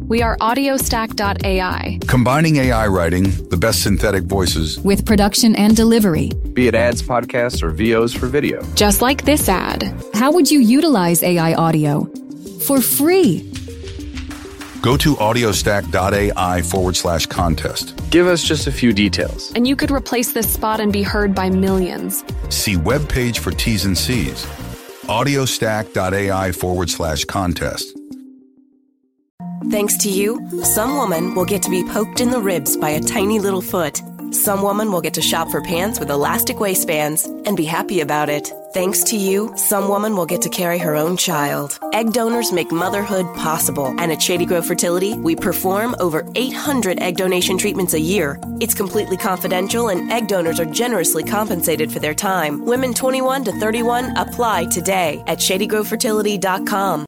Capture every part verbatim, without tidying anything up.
We are audiostack dot A I. Combining A I writing, the best synthetic voices, with production and delivery. Be it ads, podcasts, or V Os for video. Just like this ad. How would you utilize A I audio? For free. Go to audiostack.ai forward slash contest. Give us just a few details. And you could replace this spot and be heard by millions. See webpage for T's and C's. audiostack.ai forward slash contest. Thanks to you, some woman will get to be poked in the ribs by a tiny little foot. Some woman will get to shop for pants with elastic waistbands and be happy about it. Thanks to you, some woman will get to carry her own child. Egg donors make motherhood possible. And at Shady Grove Fertility, we perform over eight hundred egg donation treatments a year. It's completely confidential, and egg donors are generously compensated for their time. Women twenty-one to thirty-one apply today at shady grove fertility dot com.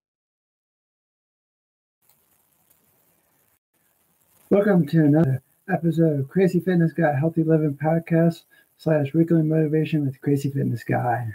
Welcome to another episode of Crazy Fitness Guy Healthy Living Podcast slash Weekly Motivation with Crazy Fitness Guy.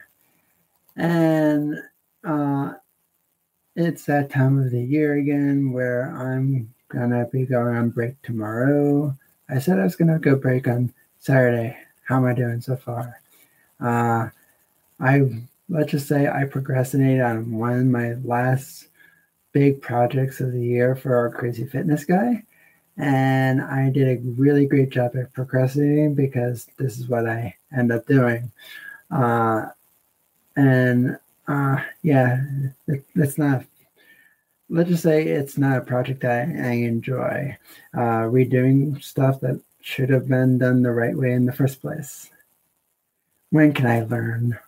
And uh, it's that time of the year again where I'm going to be going on break tomorrow. I said I was going to go break on Saturday. How am I doing so far? Uh, I let's just say I procrastinated on one of my last big projects of the year for our Crazy Fitness Guy. And I did a really great job at procrastinating because this is what I end up doing. Uh, and uh, yeah, it, it's not, let's just say it's not a project that I, I enjoy. Uh, redoing stuff that should have been done the right way in the first place. When can I learn?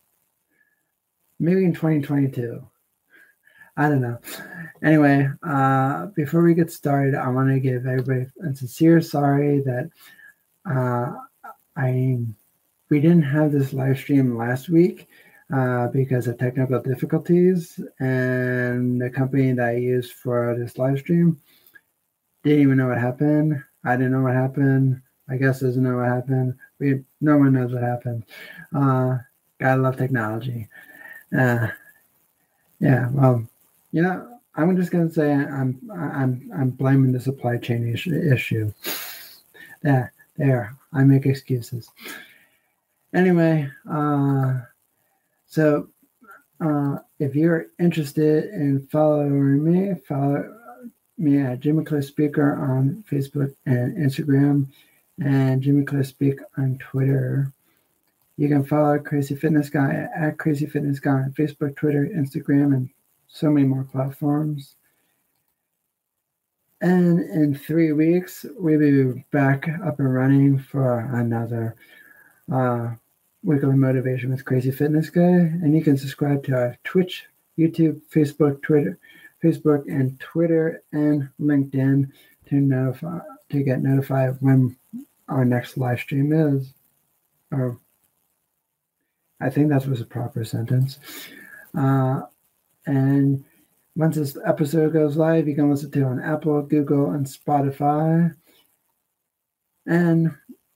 Maybe in twenty twenty-two. I don't know. Anyway, uh, before we get started, I want to give everybody a sincere sorry that uh, I we didn't have this live stream last week uh, because of technical difficulties, and the company that I used for this live stream didn't even know what happened. I didn't know what happened. My guest doesn't know what happened. We no one knows what happened. Uh, gotta love technology. Uh, yeah, well. You know, I'm just gonna say I'm I'm I'm blaming the supply chain issue. Yeah, there. I make excuses. Anyway, uh, so uh, if you're interested in following me, follow me at Jimmy Cliff Speaker on Facebook and Instagram, and Jimmy Cliff Speak on Twitter. You can follow Crazy Fitness Guy at Crazy Fitness Guy on Facebook, Twitter, Instagram, and so many more platforms. And in three weeks, we'll be back up and running for another uh, Weekly Motivation with Crazy Fitness Guy. And you can subscribe to our Twitch, YouTube, Facebook, Twitter, Facebook, and Twitter, and LinkedIn to notify to get notified when our next live stream is. Or I think that was a proper sentence. Uh, And once this episode goes live, you can listen to it on Apple, Google, and Spotify. And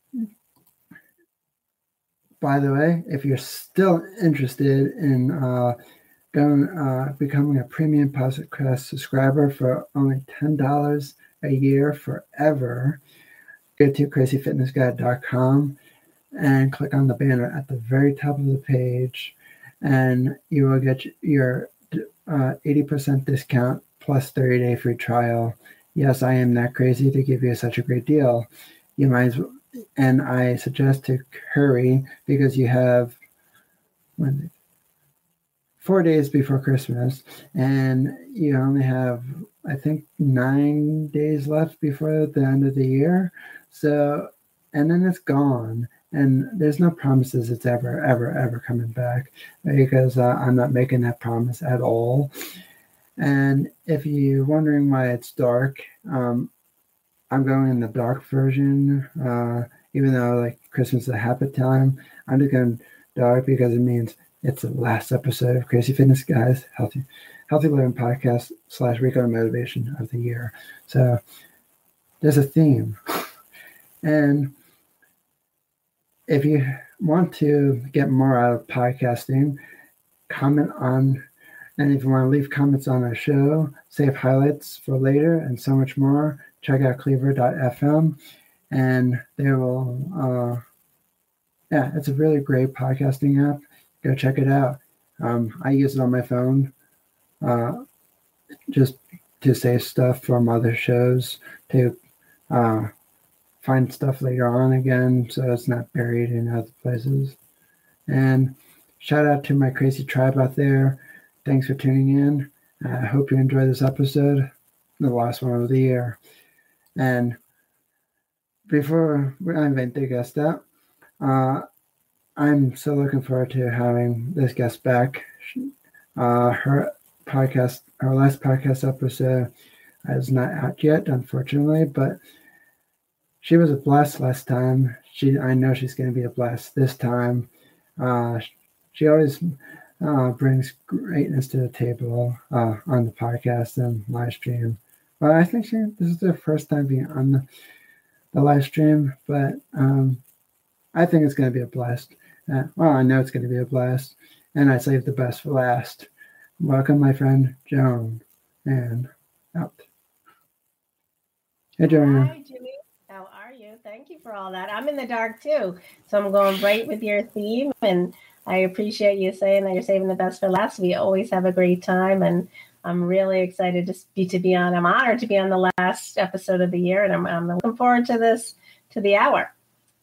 by the way, if you're still interested in uh, going, uh, becoming a premium podcast subscriber for only ten dollars a year forever, go to crazy fitness guy dot com and click on the banner at the very top of the page, and you will get your Uh, eighty percent discount plus thirty day free trial. Yes, I am that crazy to give you such a great deal. You might as well, and I suggest to hurry because you have when, four days before Christmas, and you only have, I think, nine days left before the end of the year. So, and then it's gone. And there's no promises it's ever, ever, ever coming back because uh, I'm not making that promise at all. And if you're wondering why it's dark, um, I'm going in the dark version. Uh, even though like Christmas is a happy time, I'm just going dark because it means it's the last episode of Crazy Fitness Guys Healthy Healthy Living Podcast slash Weekly Motivation of the year. So there's a theme. And if you want to get more out of podcasting, comment on And if you want to leave comments on our show, save highlights for later, and so much more, check out cleaver dot f m. And they will, uh, yeah, it's a really great podcasting app. Go check it out. Um, I use it on my phone uh, just to save stuff from other shows, to uh, find stuff later on again, so it's not buried in other places. And shout out to my crazy tribe out there. Thanks for tuning in. I hope you enjoy this episode, the last one of the year. And before I invite the guest out, uh, I'm so looking forward to having this guest back. Uh, her podcast, her last podcast episode is not out yet, unfortunately, but she was a blast last time. She, I know she's going to be a blast this time. Uh, she always uh, brings greatness to the table uh, on the podcast and live stream. Well, I think she, this is her first time being on the, the live stream, but um, I think it's going to be a blast. Uh, well, I know it's going to be a blast, and I saved the best for last. Welcome, my friend Joan, and out. Hey, Joan. Hi, Jimmy. How are you? Thank you for all that. I'm in the dark too, so I'm going right with your theme, and I appreciate you saying that you're saving the best for last. We always have a great time, and I'm really excited to be to be on. I'm honored to be on the last episode of the year, and I'm, I'm looking forward to this, to the hour.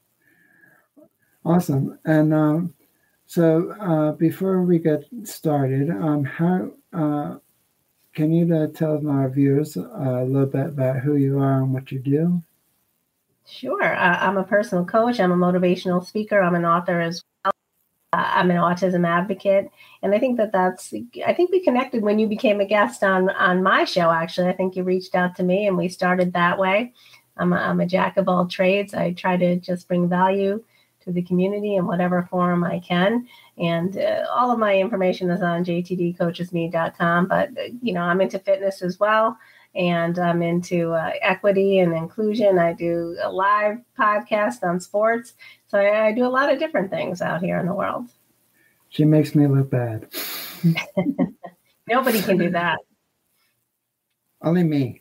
Awesome. And um, so uh, before we get started, um, how uh, can you uh, tell our viewers uh, a little bit about who you are and what you do? Sure. Uh, I'm a personal coach. I'm a motivational speaker. I'm an author as well. Uh, I'm an autism advocate. And I think that that's, I think we connected when you became a guest on, on my show, actually. I think you reached out to me and we started that way. I'm a, I'm a jack of all trades. I try to just bring value to the community in whatever form I can. And uh, all of my information is on j t d coaches me dot com. But, uh, you know, I'm into fitness as well. And I'm into uh, equity and inclusion. I do a live podcast on sports. So I, I do a lot of different things out here in the world. She makes me look bad. Nobody can do that. Only me.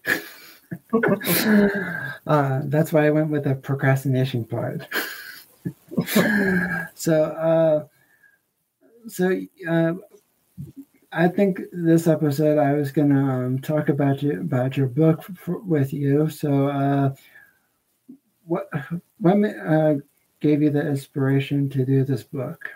uh, that's why I went with the procrastination part. so, uh, so uh, I think this episode I was going to um, talk about you about your book for, with you. So, uh, what what uh, gave you the inspiration to do this book?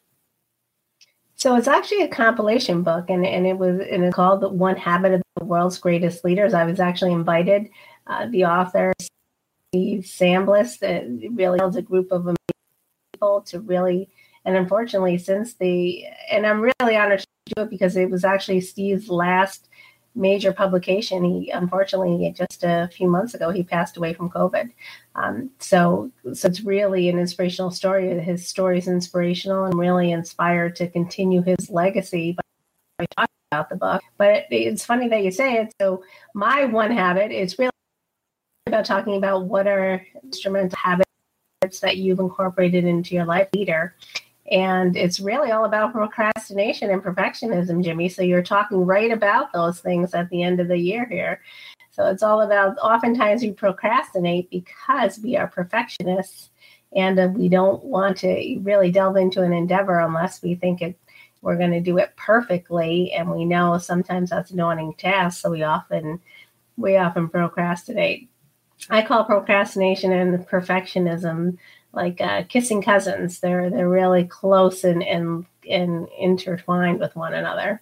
So it's actually a compilation book, and, and it was and it's called "The One Habit of the World's Greatest Leaders." I was actually invited. Uh, the author, Steve Samblis, that really holds a group of people to really, and unfortunately, since the, and I'm really honored to do it because it was actually Steve's last major publication. He, unfortunately, just a few months ago, he passed away from COVID. Um, so, so it's really an inspirational story. His story is inspirational and really inspired to continue his legacy by talking about the book. But it's funny that you say it. So my one habit is really about talking about what are instrumental habits that you've incorporated into your life leader. And it's really all about procrastination and perfectionism, Jimmy. So you're talking right about those things at the end of the year here. So it's all about, oftentimes we procrastinate because we are perfectionists and uh, we don't want to really delve into an endeavor unless we think it, we're going to do it perfectly. And we know sometimes that's a daunting task. So we often, we often procrastinate. I call procrastination and perfectionism like uh, kissing cousins. They're they're really close and, and and intertwined with one another.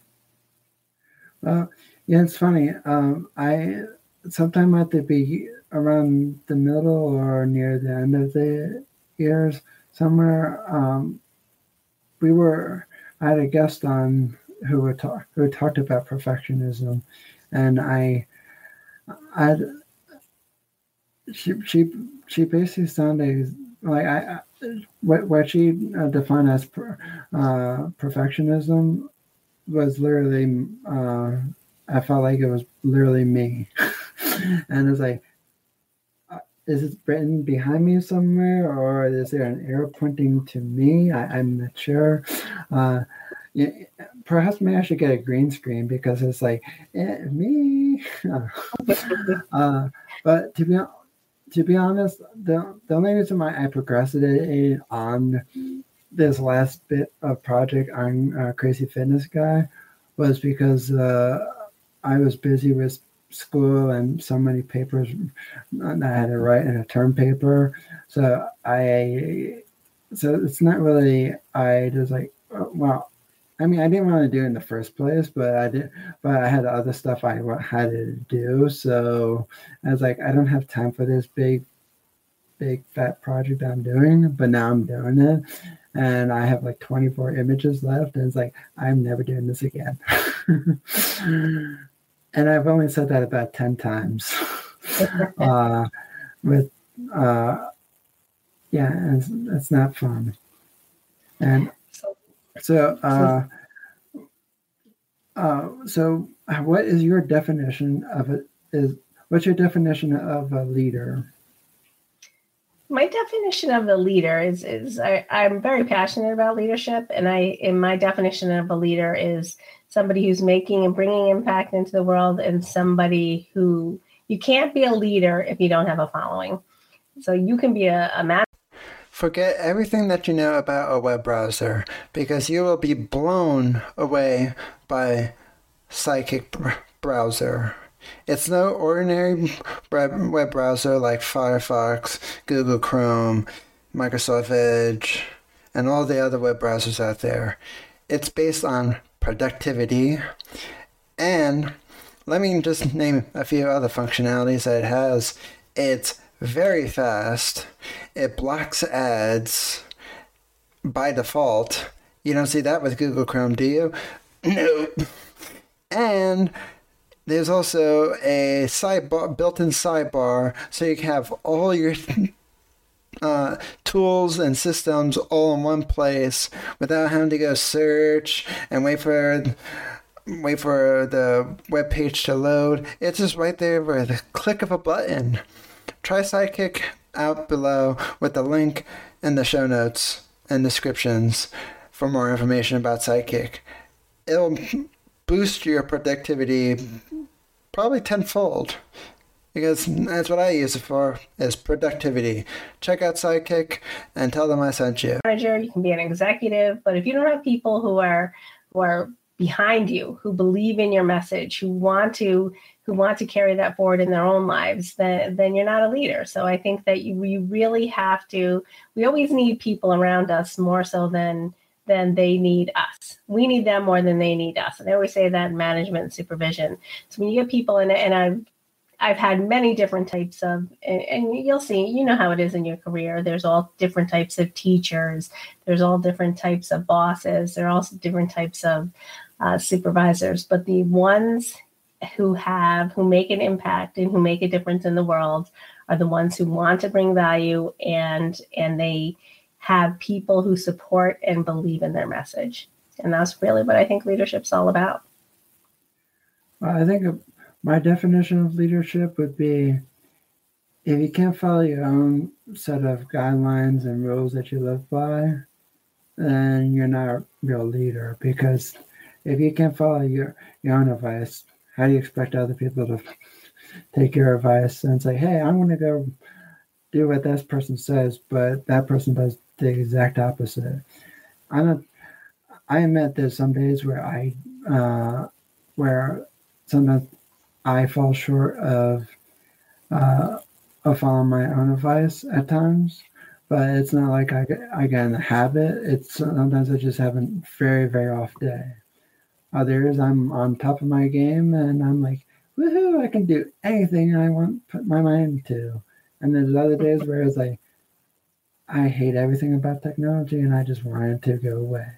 Well, yeah, it's funny. Um, I sometime at the be around the middle or near the end of the years, somewhere, um, we were. I had a guest on who would talk who talked about perfectionism, and I, I. She she she basically sounded like I, what what she defined as per, uh, perfectionism was literally. Uh, I felt like it was literally me, and it's like, uh, is it written behind me somewhere, or is there an arrow pointing to me? I, I'm not sure. Uh, yeah, perhaps maybe I should get a green screen because it's like eh, me. uh, but to be to be honest, the the only reason why I procrastinated on this last bit of project on uh, Crazy Fitness Guy was because uh, I was busy with school and so many papers that I had to write in a term paper. So I, so it's not really, I just like, well, I mean, I didn't want to do it in the first place, but I did, but I had other stuff I had to do. So I was like, I don't have time for this big, big fat project I'm doing, but now I'm doing it. And I have like twenty-four images left. And it's like, I'm never doing this again. And I've only said that about ten times. uh, with, uh, yeah, it's, it's not fun. And so, uh, uh, so what is your definition of it? Is what's your definition of a leader? My definition of a leader is is I, I'm very passionate about leadership, and I in my definition of a leader is somebody who's making and bringing impact into the world, and somebody who you can't be a leader if you don't have a following. So you can be a, a man. Forget everything that you know about a web browser, because you will be blown away by Sidekick Browser. It's no ordinary web browser like Firefox, Google Chrome, Microsoft Edge, and all the other web browsers out there. It's based on productivity, and let me just name a few other functionalities that it has. It's very fast. It blocks ads by default. You don't see that with Google Chrome, do you? Nope. And there's also a sidebar, built-in sidebar, so you can have all your uh, tools and systems all in one place without having to go search and wait for wait for the web page to load. It's just right there with a click of a button. Try Sidekick out below with the link in the show notes and descriptions for more information about Sidekick. It'll boost your productivity probably tenfold, because that's what I use it for, is productivity. Check out Sidekick and tell them I sent you. Manager, you can be an executive, but if you don't have people who are who are behind you, who believe in your message, who want to who want to carry that forward in their own lives, then then you're not a leader. So I think that you, you really have to, we always need people around us more so than than they need us. We need them more than they need us. And I always say that in management and supervision. So when you get people in it, and I've I've had many different types of, and, and you'll see, you know how it is in your career. There's all different types of teachers. There's all different types of bosses. There are also different types of uh, supervisors. But the ones who have, who make an impact and who make a difference in the world are the ones who want to bring value, and and they have people who support and believe in their message. And that's really what I think leadership's all about. Well, I think my definition of leadership would be, if you can't follow your own set of guidelines and rules that you live by, then you're not a real leader. Because if you can't follow your, your own advice, how do you expect other people to take your advice and say, hey, I'm going to go do what this person says, but that person does the exact opposite? I'm not, I admit there's some days where I, uh, where sometimes I fall short of, uh, of following my own advice at times, but it's not like I get, I get in the habit. It's sometimes I just have a very, very off day. Others, I'm on top of my game and I'm like, woohoo, I can do anything I want to put my mind to. And there's other days where it's like, I hate everything about technology and I just want it to go away.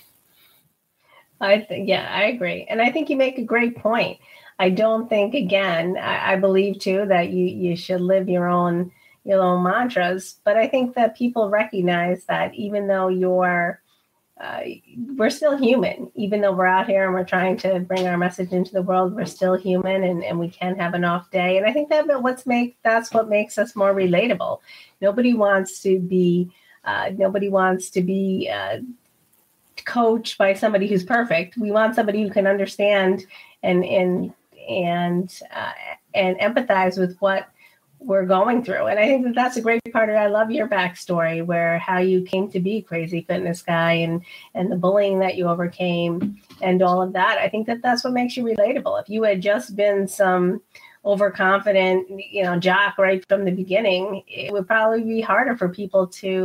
I think, yeah, I agree. And I think you make a great point. I don't think, again, I, I believe too that you, you should live your own, your own mantras, but I think that people recognize that even though you're, uh, we're still human, even though we're out here and we're trying to bring our message into the world, we're still human, and, and we can have an off day. And I think that what's make, that's what makes us more relatable. Nobody wants to be, uh, nobody wants to be, uh, coached by somebody who's perfect. We want somebody who can understand and and and uh, and empathize with what we're going through. And I think that that's a great part of it. I love your backstory, where how you came to be Crazy Fitness Guy, and and the bullying that you overcame and all of that. I think that that's what makes you relatable. If you had just been some overconfident, you know, jock right from the beginning, it would probably be harder for people to.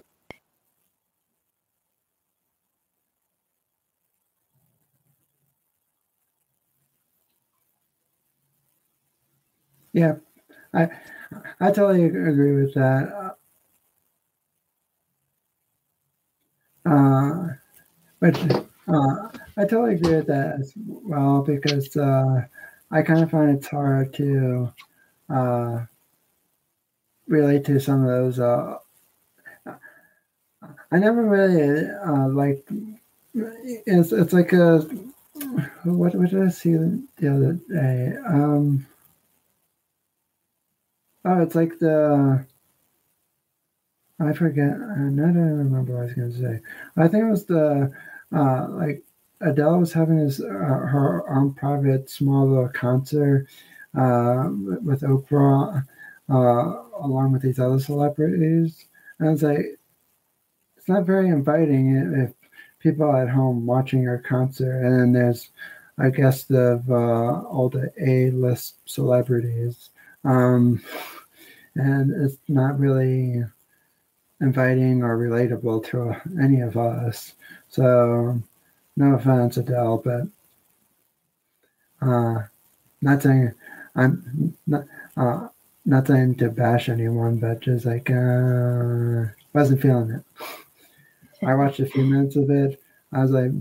Yeah, I I totally agree with that. Uh, but uh, I totally agree with that as well, because uh, I kind of find it's hard to uh, relate to some of those. Uh, I never really uh, like. It's it's like a what what did I see the other day? Um, oh, it's like the. I forget. I don't remember what I was going to say. I think it was the uh, like Adele was having his uh, her own private small little concert uh, with Oprah, uh, along with these other celebrities, and I was like, it's not very inviting if people at home watching her concert, and then there's, I guess, the uh, all the A-list celebrities, um, and it's not really inviting or relatable to any of us. So, no offense, Adele, but uh, not saying I'm not uh, not saying to bash anyone, but just like uh, wasn't feeling it. I watched a few minutes of it. I was like,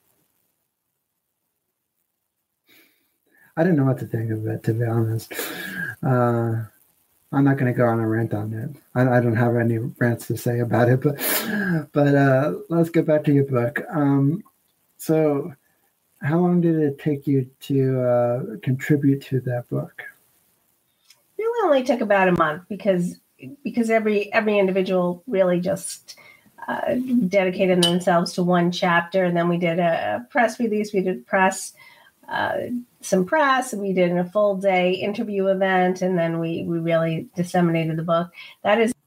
I didn't know what to think of it, to be honest. Uh, I'm not going to go on a rant on it. I, I don't have any rants to say about it, but but uh, let's get back to your book. Um, so, how long did it take you to uh, contribute to that book? It really only took about a month, because because every every individual really just uh, dedicated themselves to one chapter, and then we did a, a press release. We did press. Uh, some press, we did a full day interview event, and then we we really disseminated the book. That is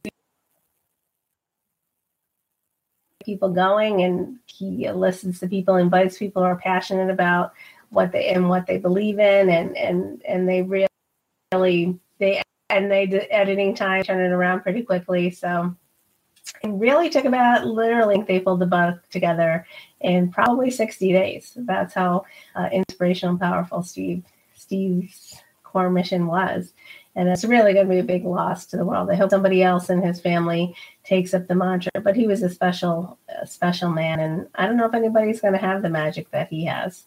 people going, and he listens to people, invites people who are passionate about what they and what they believe in, and and and they really they and they did editing time, turn it around pretty quickly. So it really took about literally they pulled the book together in probably sixty days. That's how uh, inspirational and powerful Steve Steve's core mission was. And it's really going to be a big loss to the world. I hope somebody else in his family takes up the mantra, but he was a special, a special man. And I don't know if anybody's going to have the magic that he has.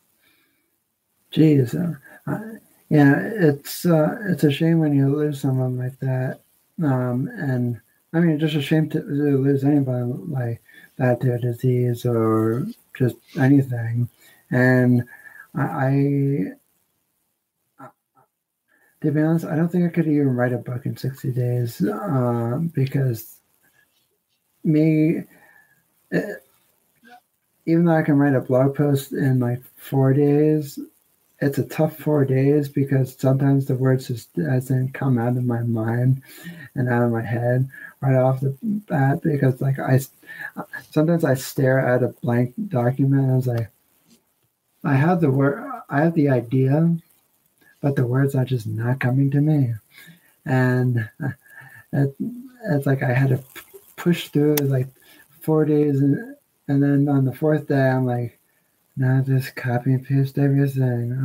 Geez. Uh, yeah, it's, uh, it's a shame when you lose someone like that. Um, and I mean, just a shame to lose anybody like that to a disease or just anything. And I, I, to be honest, I don't think I could even write a book in sixty days uh, because me, it, even though I can write a blog post in like four days, it's a tough four days because sometimes the words just doesn't come out of my mind and out of my head right off the bat, because like I sometimes I stare at a blank document and I was like, I have the word, I have the idea, but the words are just not coming to me, and it, it's like I had to push through like four days, and and then on the fourth day I'm like, now just copy and paste everything.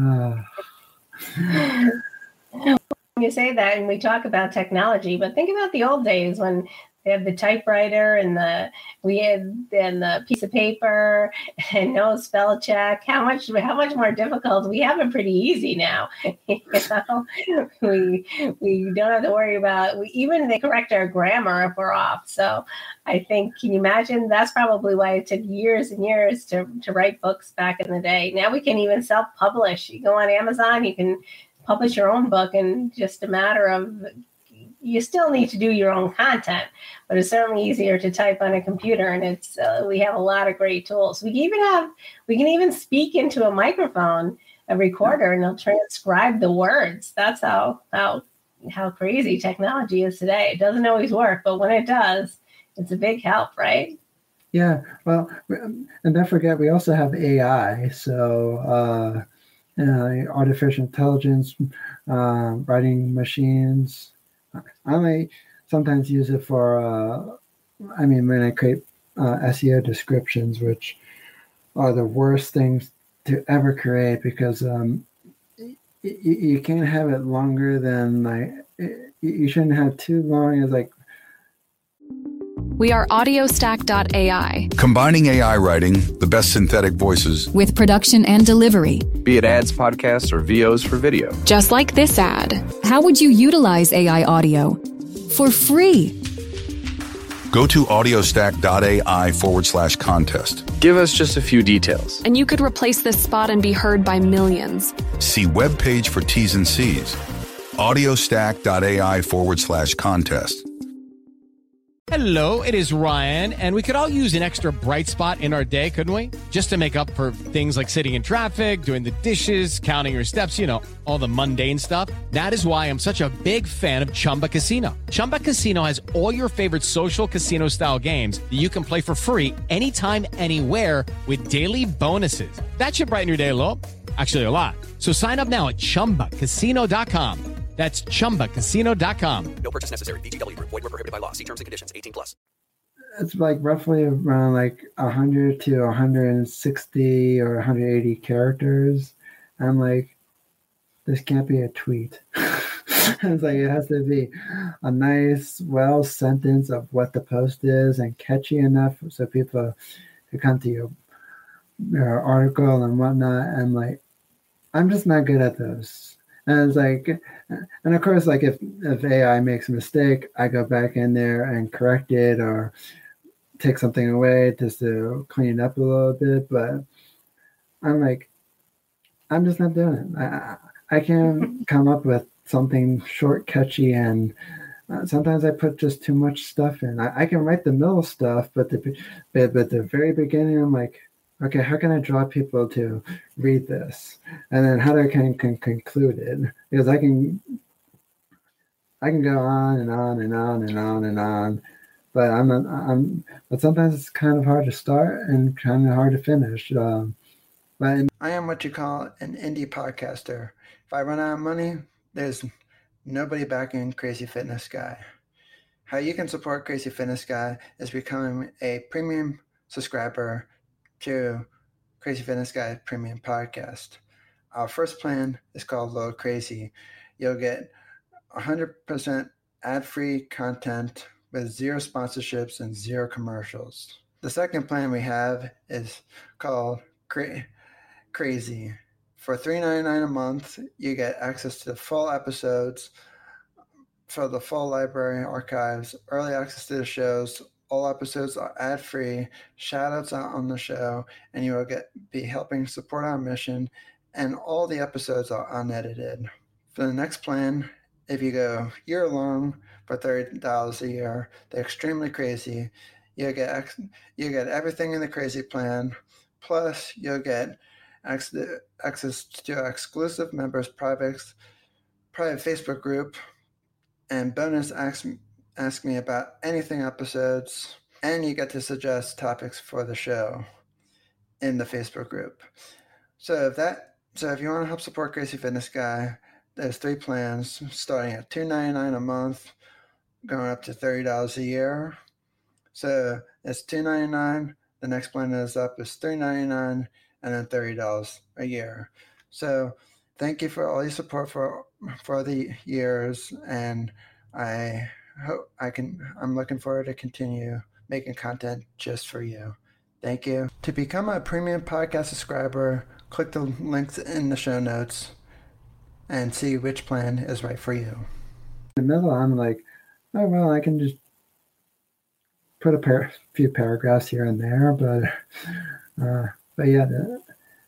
Oh. You say that, and we talk about technology, but think about the old days when they had the typewriter and the we had and the piece of paper and no spell check. How much how much more difficult? We have it pretty easy now. You know? We we don't have to worry about. We even they correct our grammar if we're off. So I think, can you imagine? That's probably why it took years and years to to write books back in the day. Now we can even self-publish. You go on Amazon, you can publish your own book in just a matter of you still need to do your own content, but it's certainly easier to type on a computer. And it's uh, we have a lot of great tools. We can even have we can even speak into a microphone, a recorder, and it'll transcribe the words. That's how how how crazy technology is today. It doesn't always work, but when it does, it's a big help, right? Yeah. Well, and don't forget, we also have A I. So, uh, you know, artificial intelligence, uh, writing machines. I may sometimes use it for, uh, I mean, when I create uh, S E O descriptions, which are the worst things to ever create because um, y- you can't have it longer than like, you shouldn't have too long as like. We are audiostack dot A I. Combining A I writing, the best synthetic voices, with production and delivery. Be it ads, podcasts, or V Os for video. Just like this ad. How would you utilize A I audio? For free. Go to audiostack.ai forward slash contest. Give us just a few details. And you could replace this spot and be heard by millions. See webpage for T's and C's. audiostack.ai forward slash contest. Hello, it is Ryan, and we could all use an extra bright spot in our day, couldn't we? Just to make up for things like sitting in traffic, doing the dishes, counting your steps, you know, all the mundane stuff. That is why I'm such a big fan of Chumba Casino. Chumba Casino has all your favorite social casino-style games that you can play for free anytime, anywhere with daily bonuses. That should brighten your day a little. Actually, a lot. So sign up now at chumba casino dot com. That's chumba casino dot com. No purchase necessary. V G W Group. Void where prohibited by law. See terms and conditions. eighteen plus. It's like roughly around like one hundred to one hundred sixty or one hundred eighty characters. I'm like, this can't be a tweet. It's like it has to be a nice, well sentence of what the post is and catchy enough so people can come to your, your article and whatnot. And like, I'm just not good at those. And it's like, and of course, like if, if A I makes a mistake, I go back in there and correct it or take something away just to clean it up a little bit. But I'm like, I'm just not doing it. I, I can come up with something short, catchy, and uh, sometimes I put just too much stuff in. I, I can write the middle stuff, but the but, but the very beginning, I'm like, okay, how can I draw people to read this? And then how do I can, can conclude it? Because I can I can go on and on and on and on and on, but I'm not, I'm but sometimes it's kind of hard to start and kind of hard to finish. Um, but I am what you call an indie podcaster. If I run out of money, there's nobody backing Crazy Fitness Guy. How you can support Crazy Fitness Guy is becoming a premium subscriber to Crazy Fitness Guy Premium Podcast. Our first plan is called Low Crazy. You'll get one hundred percent ad-free content with zero sponsorships and zero commercials. The second plan we have is called Cra- Crazy. For three dollars and ninety-nine cents a month, you get access to the full episodes, for the full library archives, early access to the shows. All episodes are ad-free, shout-outs out on the show, and you will get be helping support our mission, and all the episodes are unedited. For the next plan, if you go year-long for thirty dollars a year, they're extremely crazy. You'll get ex- you get everything in the crazy plan, plus you'll get access to exclusive members' private, private Facebook group, and bonus ask, ask me about anything episodes, and you get to suggest topics for the show in the Facebook group. So if that, so if you want to help support Crazy Fitness Guy, there's three plans starting at two dollars and ninety-nine cents a month, going up to thirty dollars a year. So it's two dollars and ninety-nine cents. The next plan is up is three dollars and ninety-nine cents. And then thirty dollars a year. So thank you for all your support for for the years, and I hope I can I'm looking forward to continue making content just for you. Thank you. To become a premium podcast subscriber, click the links in the show notes and see which plan is right for you. In the middle, I'm like, oh well, I can just put a par- few paragraphs here and there, but uh But yeah, the,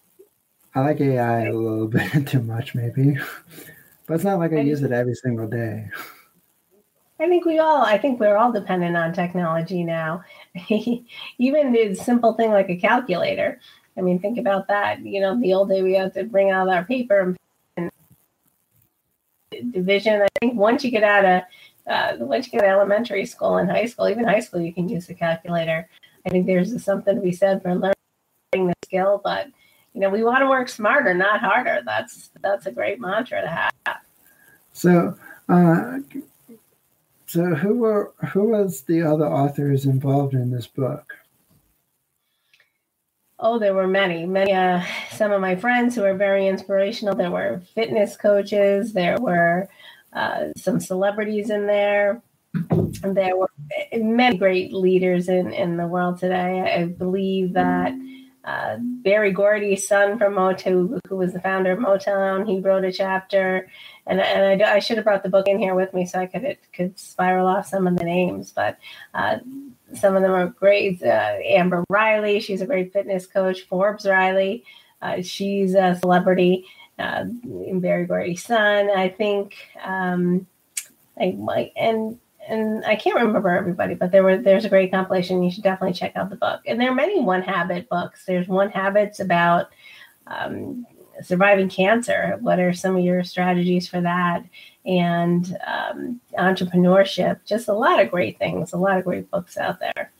I like A I a little bit too much, maybe. But it's not like I use it every single day. I think we all, I think we're all dependent on technology now. Even the simple thing like a calculator. I mean, think about that. You know, the old day we had to bring out our paper and division. I think once you get out of, uh, once you get out of elementary school and high school, even high school, you can use the calculator. I think there's something to be said for learning the skill, but you know, we want to work smarter, not harder. That's, that's a great mantra to have. So, uh, So who were who was the other authors involved in this book? Oh, there were many, many. Uh, some of my friends who were very inspirational. There were fitness coaches. There were uh, some celebrities in there. And there were many great leaders in, in the world today. I believe that uh, Barry Gordy's son from Motown, who was the founder of Motown, he wrote a chapter. And, and I, I should have brought the book in here with me so I could it could spiral off some of the names. But uh, some of them are great. Uh, Amber Riley, she's a great fitness coach. Forbes Riley, uh, she's a celebrity. Uh, Barry Gordy's son, I think. Um, I might and and I can't remember everybody, but there were there's a great compilation. You should definitely check out the book. And there are many One Habit books. There's One Habits about um, surviving cancer. What are some of your strategies for that? And um, entrepreneurship. Just a lot of great things. A lot of great books out there.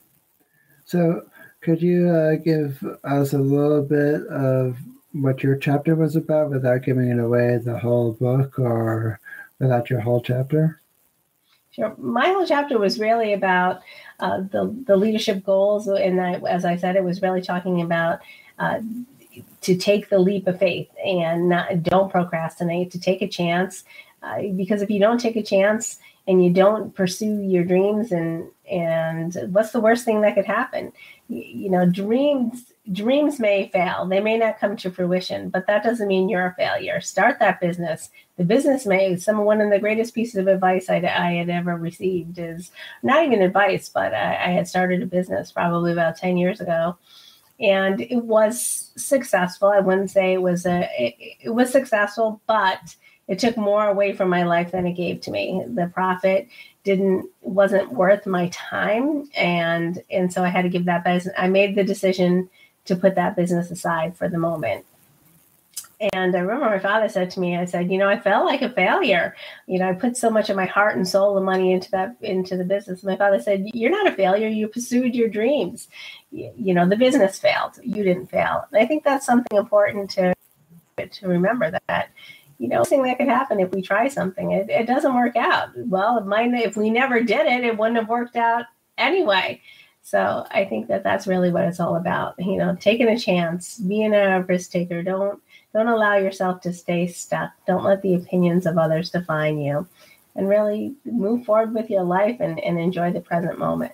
So, could you uh, give us a little bit of what your chapter was about without giving it away the whole book, or without your whole chapter? Sure. My whole chapter was really about uh, the the leadership goals, and I, as I said, it was really talking about uh, to take the leap of faith and not, don't procrastinate, to take a chance, uh, because if you don't take a chance and you don't pursue your dreams, and and what's the worst thing that could happen? You, you know, dreams dreams may fail, they may not come to fruition, but that doesn't mean you're a failure. Start that business. The business may, some one of the greatest pieces of advice I, I had ever received is not even advice, but I, I had started a business probably about ten years ago. And it was successful. I wouldn't say it was a, it, it was successful, but it took more away from my life than it gave to me. The profit didn't, wasn't worth my time. And, and so I had to give that business, I made the decision to put that business aside for the moment. And I remember my father said to me, I said, you know, I felt like a failure. You know, I put so much of my heart and soul and money into that, into the business. My father said, you're not a failure. You pursued your dreams. You, you know, the business failed. You didn't fail. And I think that's something important to, to remember, that, you know, something that could happen if we try something. It, it doesn't work out. Well, it might, if we never did it, it wouldn't have worked out anyway. So I think that that's really what it's all about. You know, taking a chance, being a risk taker. Don't, Don't allow yourself to stay stuck. Don't let the opinions of others define you, and really move forward with your life and, and enjoy the present moment.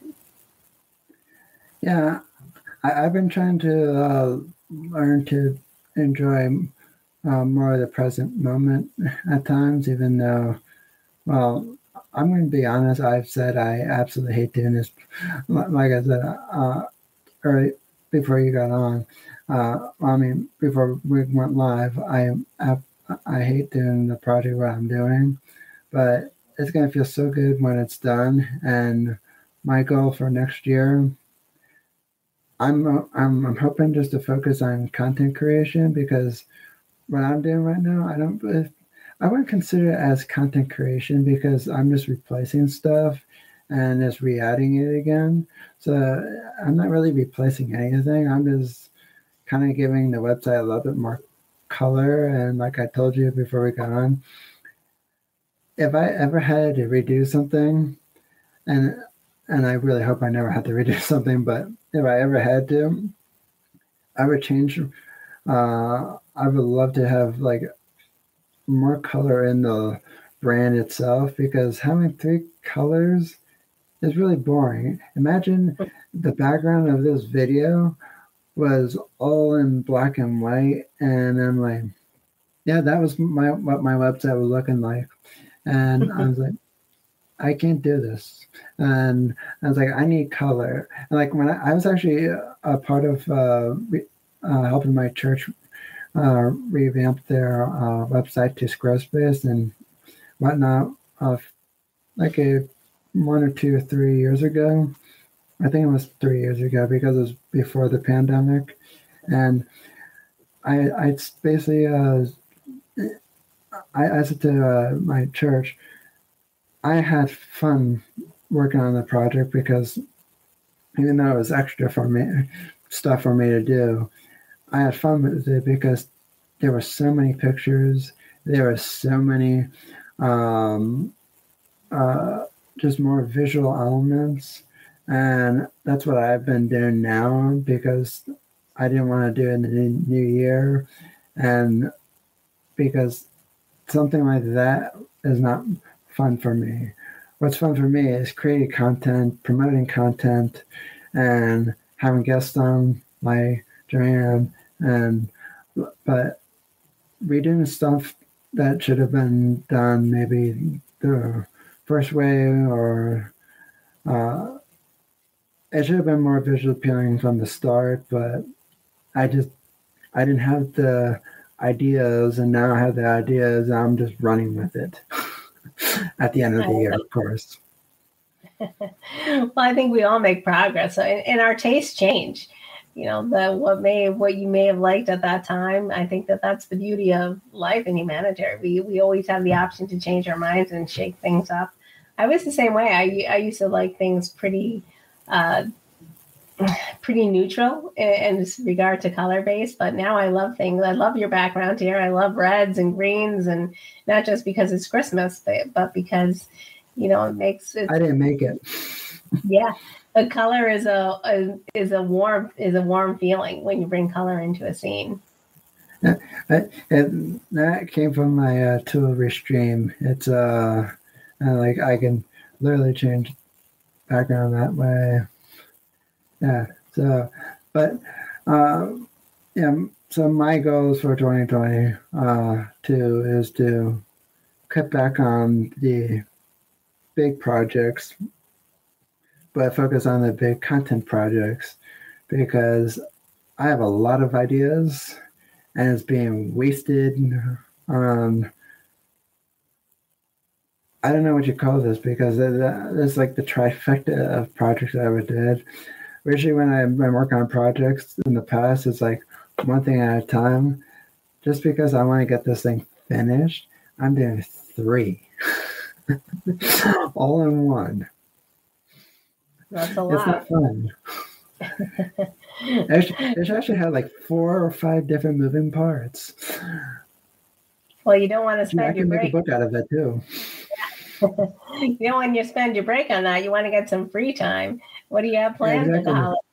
Yeah, I, I've been trying to uh, learn to enjoy uh, more of the present moment at times, even though, well, I'm going to be honest, I've said I absolutely hate doing this. Like I said, uh, early, before you got on, Uh, I mean, before we went live, I, I I hate doing the project what I'm doing, but it's going to feel so good when it's done. And my goal for next year, I'm I'm I'm hoping just to focus on content creation, because what I'm doing right now, I don't I wouldn't consider it as content creation, because I'm just replacing stuff and just re-adding it again. So I'm not really replacing anything. I'm just kind of giving the website a little bit more color. And like I told you before we got on, if I ever had to redo something, and and I really hope I never had to redo something, but if I ever had to, I would change. Uh, I would love to have like more color in the brand itself, because having three colors is really boring. Imagine the background of this video was all in black and white, and I'm like, yeah, that was my what my website was looking like. And I was like, I can't do this. And I was like, I need color. And like when I, I was actually a part of uh, re, uh, helping my church uh, revamp their uh, website to Squarespace and whatnot uh, like a one or two or three years ago. I think it was three years ago because it was before the pandemic. And I, I basically, uh, I, I said to uh, my church, I had fun working on the project because even though it was extra for me, stuff for me to do, I had fun with it because there were so many pictures, there were so many um, uh, just more visual elements. And that's what I've been doing now because I didn't want to do it in the new year. And because something like that is not fun for me. What's fun for me is creating content, promoting content, and having guests on like Joanne. And but redoing stuff that should have been done maybe the first way, or uh, it should have been more visually appealing from the start. But I just I didn't have the ideas, and now I have the ideas. And I'm just running with it at the end of the year, of course. Well, I think we all make progress, and, and our tastes change. You know, the what may what you may have liked at that time. I think that that's the beauty of life in humanitarian. We we always have the option to change our minds and shake things up. I was the same way. I I used to like things pretty, uh, pretty neutral in, in regard to color base, but now I love things. I love your background here. I love reds and greens, and not just because it's Christmas, but, but because, you know, it makes it. I didn't make it. Yeah. The color is a, a is a warm is a warm feeling when you bring color into a scene. Yeah, I, it, that came from my uh, Tuileries stream. It's uh, uh, like I can literally change background that way. Yeah. So, but uh, yeah. So my goals for twenty twenty uh, two is to cut back on the big projects, but focus on the big content projects, because I have a lot of ideas and it's being wasted on, I don't know what you call this, because it's like the trifecta of projects I ever did. Usually when I'm working on projects in the past, it's like one thing at a time. Just because I want to get this thing finished, I'm doing three. All in one. That's a lot. It's not fun. It actually had like four or five different moving parts. Well, you don't want to spend yeah, I can your make break. a book out of it too. You know, when you spend your break on that, you want to get some free time. What do you have planned yeah, exactly. for the holiday?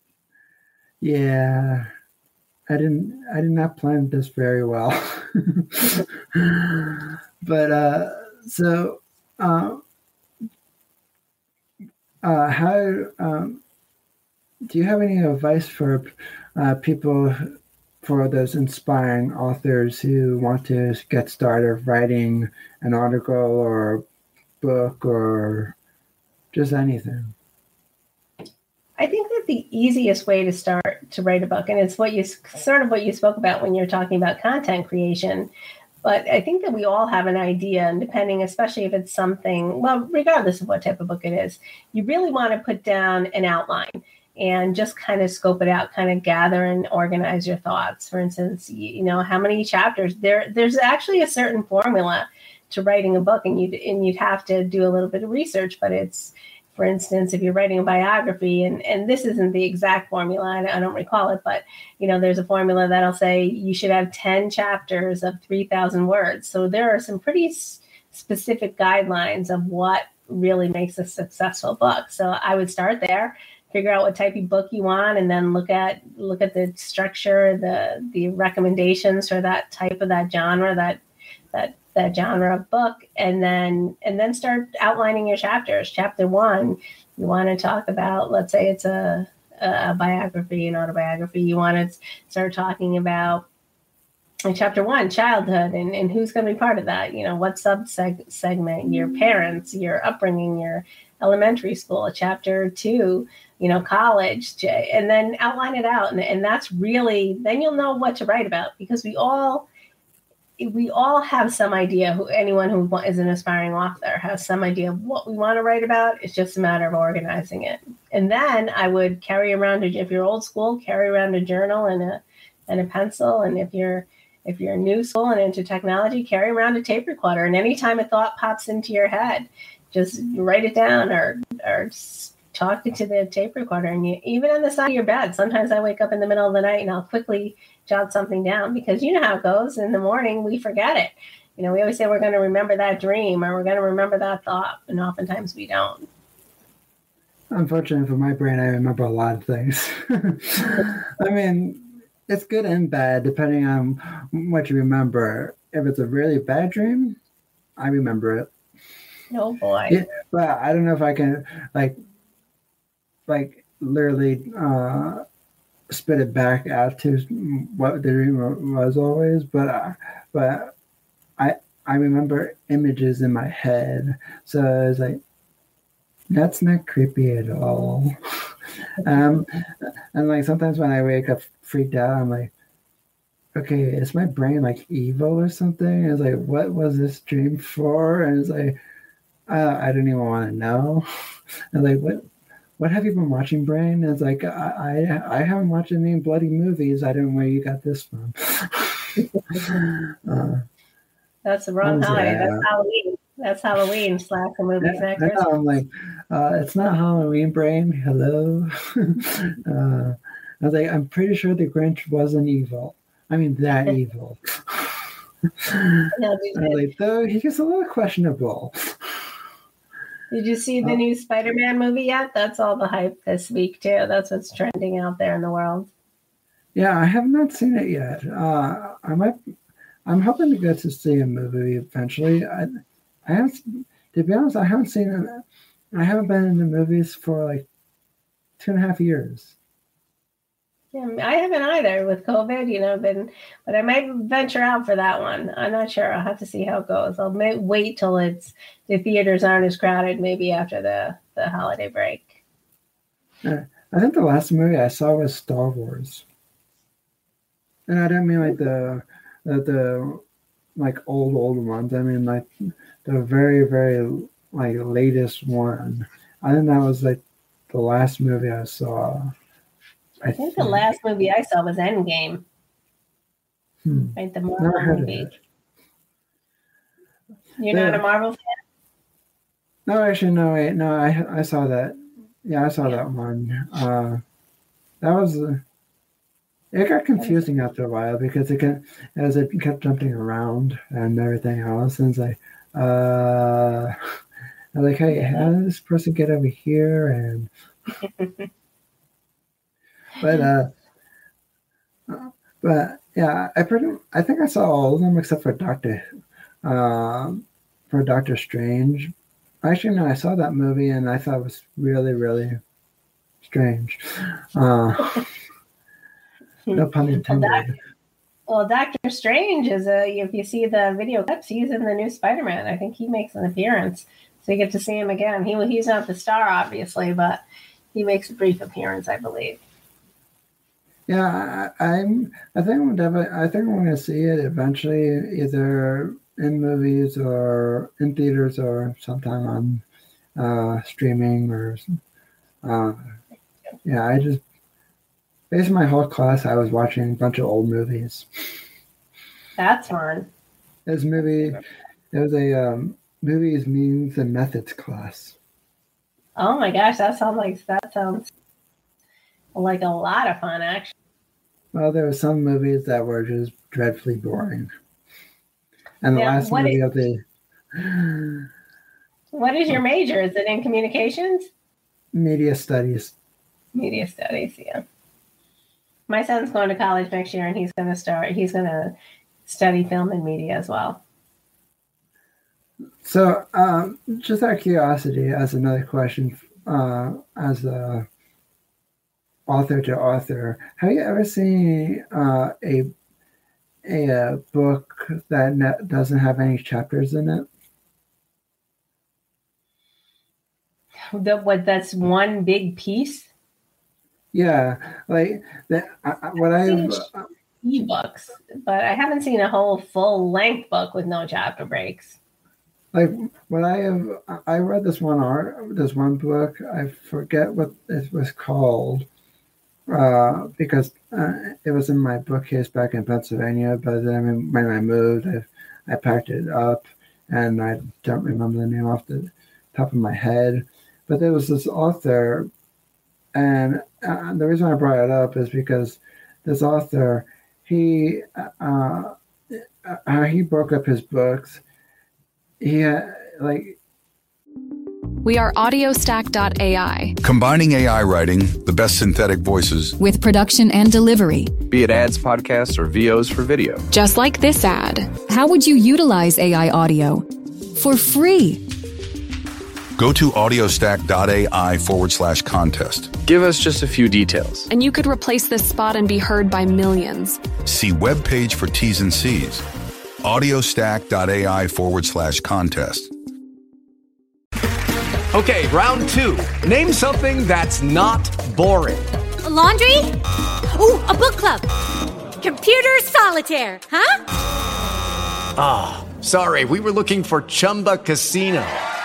Yeah, I didn't. I did not plan this very well. But uh, so. Uh, Uh, how um, do you have any advice for uh, people, for those inspiring authors who want to get started writing an article or book or just anything? I think that the easiest way to start to write a book, and it's what you sort of what you spoke about when you're talking about content creation. But I think that we all have an idea, and depending, especially if it's something, well, regardless of what type of book it is, you really want to put down an outline and just kind of scope it out, kind of gather and organize your thoughts. For instance, you, you know, how many chapters? There, there's actually a certain formula to writing a book, and you'd, and you'd have to do a little bit of research, but it's, for instance, if you're writing a biography, and, and this isn't the exact formula, I, I don't recall it, but, you know, there's a formula that'll say you should have ten chapters of three thousand words. So there are some pretty s- specific guidelines of what really makes a successful book. So I would start there, figure out what type of book you want, and then look at look at the structure, the the recommendations for that type of that genre, that that that genre of book, and then and then start outlining your chapters. Chapter one, you want to talk about, let's say it's a, a biography, an autobiography. You want to start talking about in chapter one, childhood, and, and who's going to be part of that. You know, what sub segment, your parents, your upbringing, your elementary school. Chapter two, you know, college, and then outline it out. And, and that's really, then you'll know what to write about, because we all, we all have some idea, who anyone who is an aspiring author has some idea of what we want to write about. It's just a matter of organizing it. And then I would carry around, a, if you're old school, carry around a journal and a and a pencil. And if you're if you're new school and into technology, carry around a tape recorder. And anytime a thought pops into your head, just write it down or or talk to the tape recorder. And you, even on the side of your bed, sometimes I wake up in the middle of the night and I'll quickly jot something down, because you know how it goes. In the morning, we forget it. You know, we always say we're going to remember that dream or we're going to remember that thought, and oftentimes we don't. Unfortunately for my brain, I remember a lot of things. I mean, it's good and bad depending on what you remember. If it's a really bad dream, I remember it. Oh boy. Yeah, but I don't know if I can like like literally uh spit it back out to what the dream was always, but uh, but I I remember images in my head, so it's like, that's not creepy at all. um, and like sometimes when I wake up freaked out, I'm like, okay, is my brain like evil or something? And it's like, what was this dream for? And it's like, uh, I don't even want to know. And like, what? What have you been watching, Brain? It's like, I, I I haven't watched any bloody movies. I don't know where you got this from. uh, That's the wrong holiday. That's Halloween. That's Halloween slash the movie yeah, I know, I'm like, uh, it's not Halloween, Brain. Hello. uh, I was like, I'm pretty sure the Grinch wasn't evil. I mean, that evil. No, I was like, though, he gets a little questionable. Did you see the Oh. new Spider-Man movie yet? That's all the hype this week, too. That's what's trending out there in the world. Yeah, I have not seen it yet. Uh, I might. I'm hoping to get to see a movie eventually. I, I haven't. To be honest, I haven't seen it. I haven't been in the movies for like two and a half years. Yeah, I haven't either with COVID, you know, been, but I might venture out for that one. I'm not sure. I'll have to see how it goes. I'll may, wait till it's the theaters aren't as crowded, maybe after the, the holiday break. Uh, I think the last movie I saw was Star Wars, and I don't mean like the the, the like old old ones. I mean like the very very like latest one. I think that was like the last movie I saw. I think the last movie I saw was Endgame. Hmm. Right, the Never Marvel heard of movie. it. You're Yeah. not a Marvel fan? No, actually, no, wait, no, I I saw that. Yeah, I saw that one. Uh, that was. Uh, it got confusing after a while because it kept, as it kept jumping around and everything else, and it's like, uh, I'm like, hey, how did this person get over here? And but uh, but yeah, I pretty, I think I saw all of them except for Doctor, um, for Doctor Strange. Actually, no, I saw that movie and I thought it was really, really strange. Uh, no pun intended. Well, Doctor Strange is a, if you see the video clips, he's in the new Spider-Man. I think he makes an appearance. So you get to see him again. He He's not the star, obviously, but he makes a brief appearance, I believe. Yeah, I, I'm. I think I'm definitely. I think I'm going to see it eventually, either in movies or in theaters or sometime on uh, streaming or. Uh, yeah, I just basically my whole class I was watching a bunch of old movies. That's fun. It was a movie. It was a um, movies, means, and methods class. Oh my gosh, that sounds like that sounds like a lot of fun, actually. Well, there were some movies that were just dreadfully boring. And the Now, last what movie is- of the What is your major? Is it in communications? media studies. Media studies, yeah. My son's going to college next year, and he's going to start. He's going to study film and media as well. So, um, just out of curiosity, as another question, uh, as a author to author, have you ever seen uh, a, a a book that ne- doesn't have any chapters in it? The, what? That's one big piece. Yeah, like that. I, I- what I've ebooks, but I haven't seen a whole full length book with no chapter breaks. Like when I have, I read this one art, this one book. I forget what it was called uh, because uh, it was in my bookcase back in Pennsylvania. But then when I moved, I, I packed it up, and I don't remember the name off the top of my head. But there was this author, and uh, the reason I brought it up is because this author, he uh, uh, he broke up his books. Yeah, like We are audiostack dot A I. Combining A I writing, the best synthetic voices, with production and delivery. Be it ads, podcasts, or V Os for video. Just like this ad. How would you utilize A I audio? For free. Go to audiostack.ai forward slash contest. Give us just a few details. And you could replace this spot and be heard by millions. See webpage for T's and C's. audiostack.ai forward slash contest. Okay, round two. Name something that's not boring. A laundry? Ooh, a book club. Computer solitaire, huh? Ah, oh, sorry, we were looking for Chumba Casino.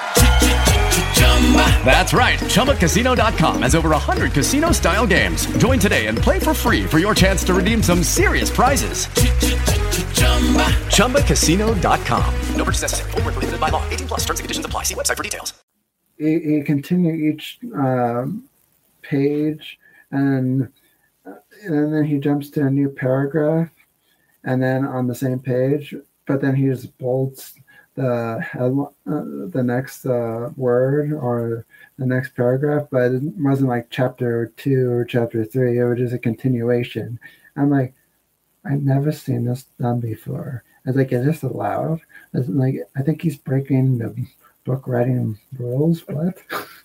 That's right, Chumba Casino dot com has over one hundred casino-style games. Join today and play for free for your chance to redeem some serious prizes. Chumba Casino dot com. No purchase necessary. Void where prohibited by law. eighteen plus. Terms and conditions apply. See website for details. You, you continue each um, page, and, and then he jumps to a new paragraph, and then on the same page, but then he just bolts the uh, the next uh, word or the next paragraph, but it wasn't like chapter two or chapter three. It was just a continuation. I'm like, I've never seen this done before. I was like, is this allowed? I was like, I think he's breaking the book writing rules. What?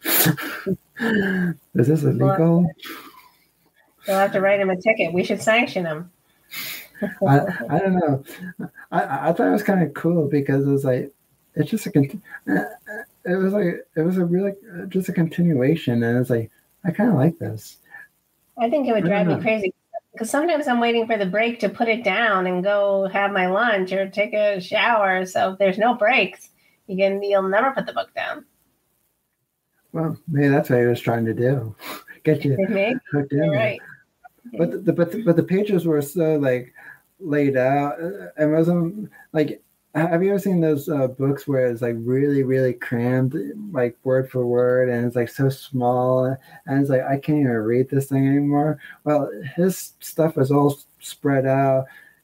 Is this illegal? You'll have to write him a ticket. We should sanction him. I, I don't know. I, I thought it was kind of cool because it was like, it's just a, it was like, it was a really, just a continuation. And it's like, I kind of like this. I think it would drive me crazy because sometimes I'm waiting for the break to put it down and go have my lunch or take a shower. So if there's no breaks, you can, you'll never put the book down. Well, maybe that's what he was trying to do. Get you hooked in. You're right. But the, but the, but the pages were so like laid out. It wasn't like, have you ever seen those uh, books where it's like really really crammed, like word for word, and it's like so small, and it's like I can't even read this thing anymore. Well, his stuff was all spread out.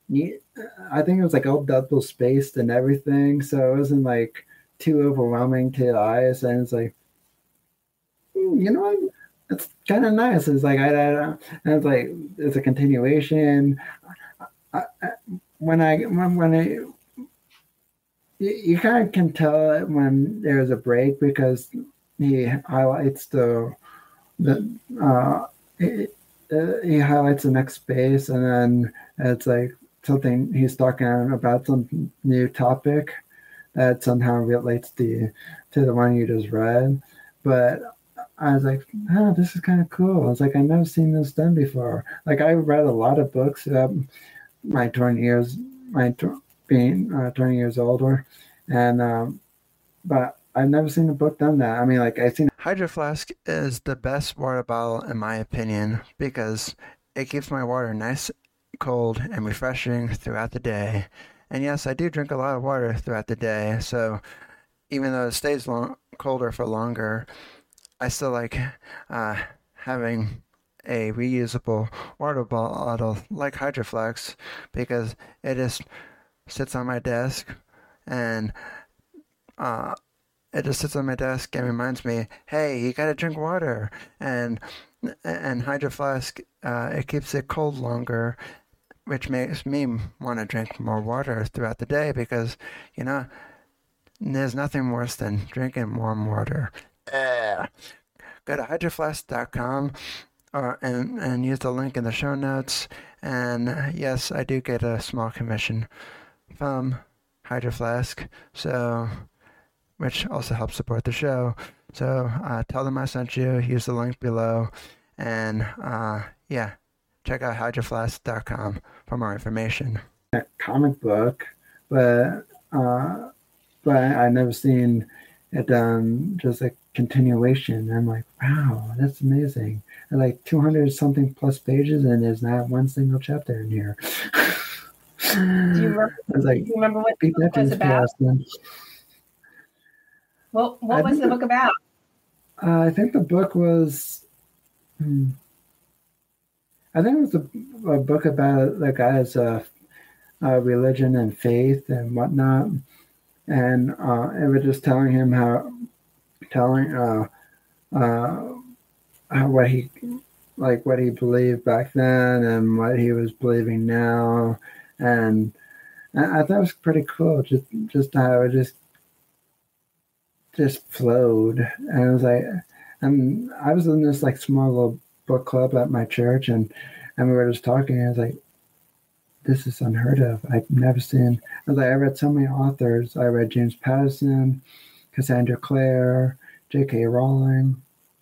I think it was like all double spaced and everything, so it wasn't like too overwhelming to the eyes. And it's like, you know what? It's kind of nice. It's like I, I and it's like it's a continuation. I, I, when I when, when I you, you kind of can tell when there's a break because he highlights the the uh, it, uh, he highlights the next space, and then it's like something he's talking about some new topic that somehow relates to to the one you just read, but. I was like, oh, this is kind of cool. I was like, I've never seen this done before. Like, I read a lot of books, um, my twenty years, my tw- being uh, twenty years older, and um, but I've never seen a book done that. I mean, like, I've seen. Hydro Flask is the best water bottle, in my opinion, because it keeps my water nice, cold, and refreshing throughout the day. And yes, I do drink a lot of water throughout the day, so even though it stays long, colder for longer, I still like uh, having a reusable water bottle like Hydro Flask because it just sits on my desk and uh, it just sits on my desk and reminds me, hey, you gotta drink water. And and Hydro Flask, uh, it keeps it cold longer, which makes me want to drink more water throughout the day because, you know, there's nothing worse than drinking warm water. Uh, go to hydro flask dot com or, and, and use the link in the show notes. And uh, yes, I do get a small commission from Hydro Flask, so, which also helps support the show. So uh, tell them I sent you, use the link below, and uh, yeah, check out hydro flask dot com for more information. A comic book, but uh, but I, I've never seen it done just a continuation. I'm like, wow, that's amazing. And like two hundred something plus pages, and there's not one single chapter in here. Do you remember, I was like, do you remember what the beat that book was to about? Austin. What, what I was the think- book about? Uh, I think the book was. Hmm, I think it was a, a book about the guy's uh, uh, religion and faith and whatnot, and uh, it was just telling him how, telling uh, uh, how, what he, like what he believed back then and what he was believing now, and I, I thought it was pretty cool. Just just how it just just flowed, and it was like, and I was in this like small little book club at my church, and and we were just talking, and I was like, this is unheard of. I've never seen. I was like, I read so many authors. I read James Patterson, Cassandra Clare, J K. Rowling.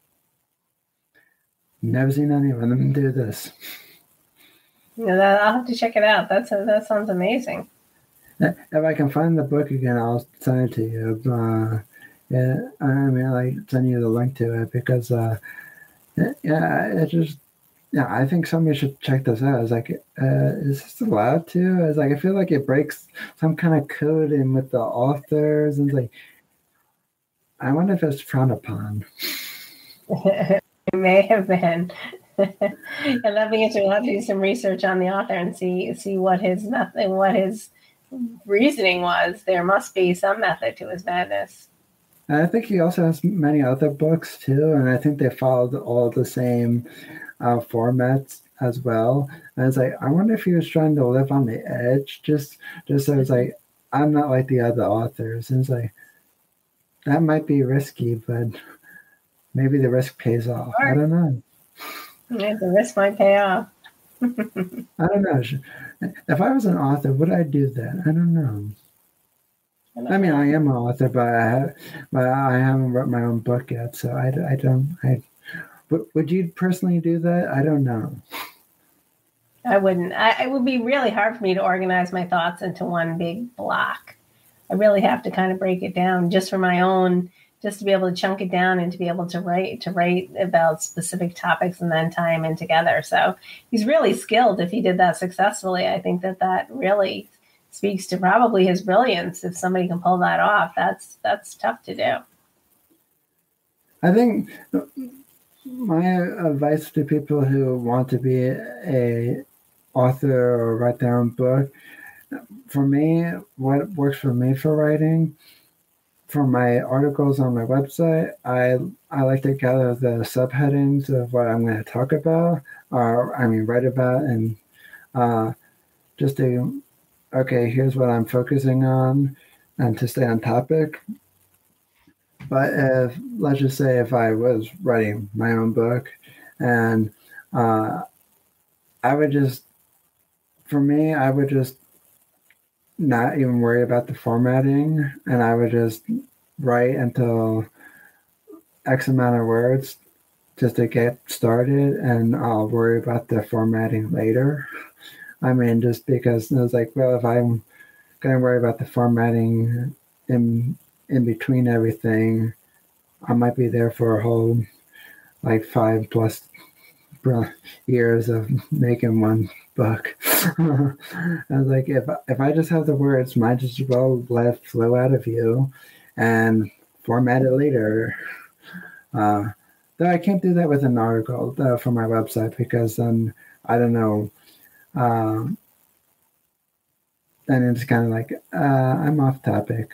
Never seen any of them do this. Yeah, that, I'll have to check it out. That's a, that sounds amazing. If I can find the book again, I'll send it to you. Uh, yeah, I mean, I send you the link to it because, uh, yeah, it just, yeah, I think somebody should check this out. I was like, uh, is this allowed to? I was like, I feel like it breaks some kind of code in with the authors, and it's like, I wonder if it's frowned upon. It may have been. And that'd be interesting. We'll have to do some research on the author and see see what his method, what his reasoning was. There must be some method to his madness. And I think he also has many other books too, and I think they followed all the same uh, formats as well. And I was like, I wonder if he was trying to live on the edge, just just so it's like, I'm not like the other authors. And it's like, that might be risky, but maybe the risk pays off. Sure. I don't know. Yeah, the risk might pay off. I don't know. If I was an author, would I do that? I don't know. I, don't I mean, know. I am an author, but I, have, but I haven't wrote my own book yet, so I, I don't. I would, would you personally do that? I don't know. I wouldn't. I, it would be really hard for me to organize my thoughts into one big block. I really have to kind of break it down just for my own, just to be able to chunk it down and to be able to write to write about specific topics and then tie them in together. So he's really skilled if he did that successfully. I think that that really speaks to probably his brilliance. If somebody can pull that off, that's that's tough to do. I think my advice to people who want to be a author or write their own book, for me, what works for me for writing, for my articles on my website, I I like to gather the subheadings of what I'm going to talk about, or I mean write about, and uh, just to, okay, here's what I'm focusing on, and to stay on topic. But if, let's just say if I was writing my own book, and uh, I would just, for me, I would just not even worry about the formatting, and I would just write until X amount of words just to get started, and I'll worry about the formatting later. I mean, just because I was like, well, if I'm going to worry about the formatting in in between everything, I might be there for a whole like five plus years of making one book. I was like, if if I just have the words, might as well let it flow out of you and format it later. Uh, though I can't do that with an article uh, for my website, because then I don't know. Um, then it's kind of like uh, I'm off topic.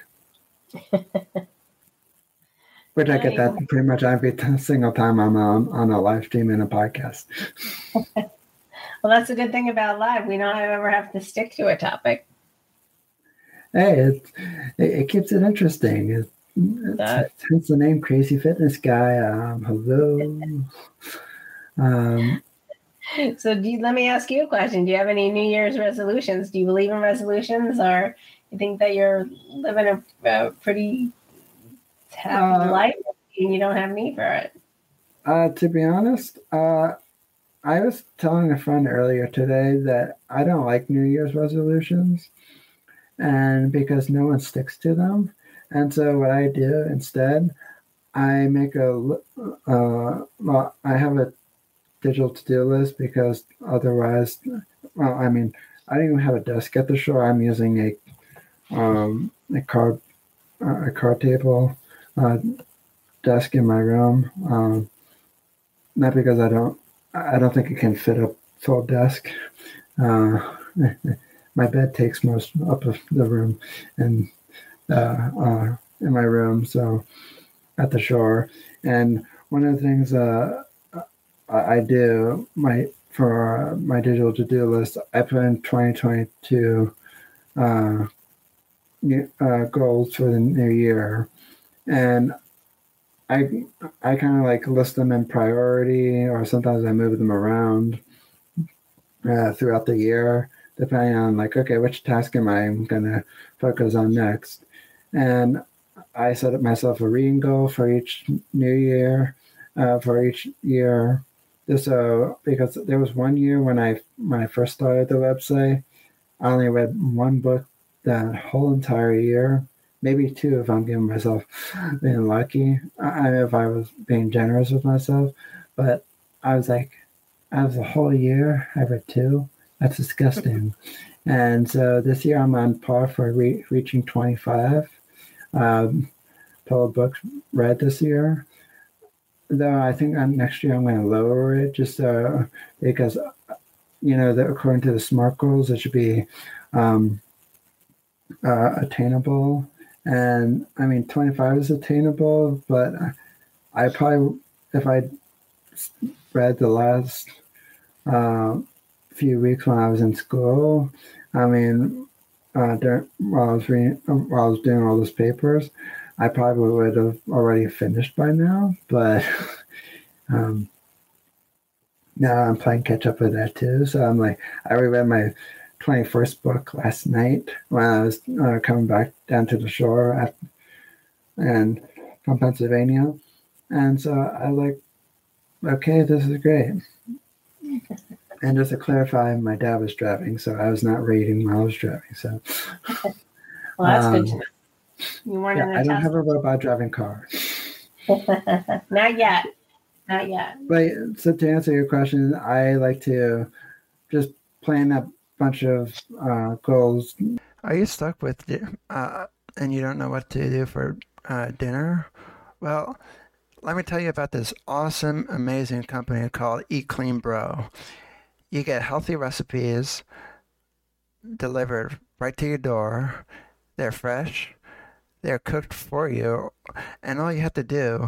Which I get that pretty much every single time I'm on, on a live stream and a podcast. Well, that's a good thing about live. We don't ever have to stick to a topic. Hey, it it, it keeps it interesting. It, it's, hence the name Crazy Fitness Guy. Um, hello. Um, so do you, let me ask you a question. Do you have any New Year's resolutions? Do you believe in resolutions, or you think that you're living a, a pretty happy uh, life and you don't have need for it? Uh, to be honest, uh, I was telling a friend earlier today that I don't like New Year's resolutions, and because no one sticks to them. And so what I do instead, I make a, uh, well, I have a digital to-do list because otherwise, well, I mean, I don't even have a desk at the shore. I'm using a, um, a card, uh, a card table, uh, desk in my room. Um, not because I don't, I don't think it can fit a full desk. Uh, my bed takes most up of the room and uh, uh, in my room, so at the shore. And one of the things uh, I do my for my digital to-do list, I put in twenty twenty-two uh, uh, goals for the new year, and I I kind of like list them in priority, or sometimes I move them around uh, throughout the year, depending on like, okay, which task am I going to focus on next? And I set up myself a reading goal for each new year, uh, for each year. So because there was one year when I when I first started the website, I only read one book that whole entire year. Maybe two if I'm giving myself being lucky. I know if I was being generous with myself, but I was like, out of the whole year, I read two. That's disgusting. And so this year I'm on par for re- reaching twenty-five um, total books read this year. Though I think on next year I'm going to lower it just uh, because, you know, the, according to the SMART goals, it should be um, uh, attainable. And I mean, twenty-five is attainable, but I probably, if I read the last uh, few weeks when I was in school, I mean, uh, during, while I was reading, while I was doing all those papers, I probably would have already finished by now. But um, now I'm playing catch up with that too. So I'm like, I reread my twenty-first book last night when I was uh, coming back down to the shore at, and from Pennsylvania. And so I was like, okay, this is great. And just to clarify, my dad was driving, so I was not reading while I was driving. So, well, that's um, good to know. You weren't yeah, in the I don't test. have a robot driving car. Not yet. Not yet. But so to answer your question, I like to just plan a bunch of uh, goals. Are you stuck with uh, and you don't know what to do for uh, dinner? Well, let me tell you about this awesome, amazing company called Eat Clean Bro. You get healthy recipes delivered right to your door. They're fresh. They're cooked for you. And all you have to do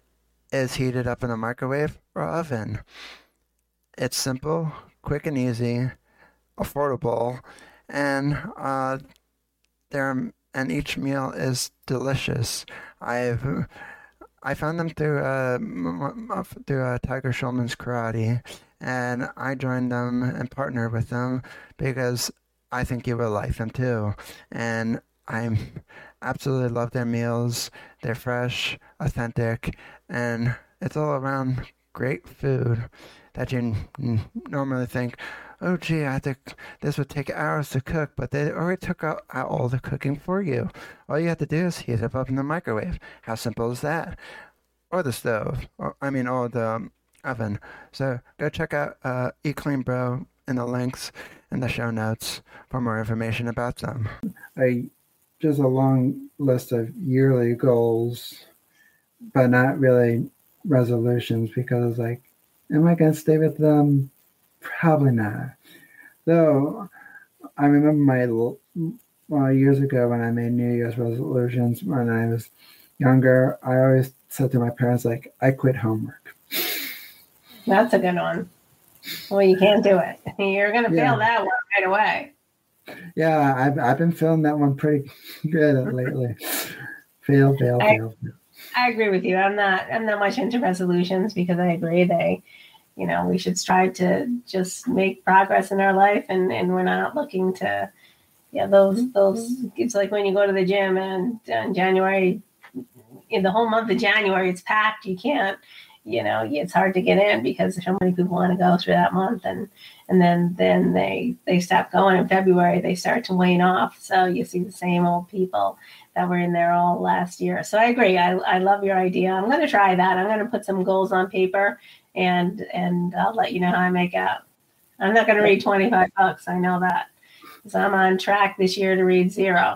is heat it up in a microwave or oven. It's simple, quick and easy, affordable, and uh, they're, and each meal is delicious. I've I found them through uh, through uh, Tiger Schulman's Karate, and I joined them and partnered with them because I think you will like them too. And I absolutely love their meals. They're fresh, authentic, and it's all around great food that you n- normally think, oh, gee, I think this would take hours to cook, but they already took out, out all the cooking for you. All you have to do is heat it up in the microwave. How simple is that? Or the stove, or I mean, or the um, oven. So go check out uh, Eat Clean Bro in the links in the show notes for more information about them. I just a long list of yearly goals, but not really resolutions because it's like, am I going to stay with them? Probably not. Though I remember my uh, years ago when I made New Year's resolutions when I was younger, I always said to my parents, like, I quit homework. That's a good one. Well, you can't do it. You're going to Yeah. fail that one right away. Yeah, I've I've been feeling that one pretty good lately. Fail, fail, I, fail. I agree with you. I'm not I'm not much into resolutions because I agree they, you know, we should strive to just make progress in our life, and, and we're not looking to, yeah, those those. It's like when you go to the gym and in January, in the whole month of January, it's packed. You can't you know, it's hard to get in because so many people want to go through that month, and and then then they they stop going in February. They start to wane off. So you see the same old people that were in there all last year. So I agree. I I love your idea. I'm going to try that. I'm going to put some goals on paper, and and I'll let you know how I make out. I'm not going to read twenty-five books. I know that. So I'm on track this year to read zero.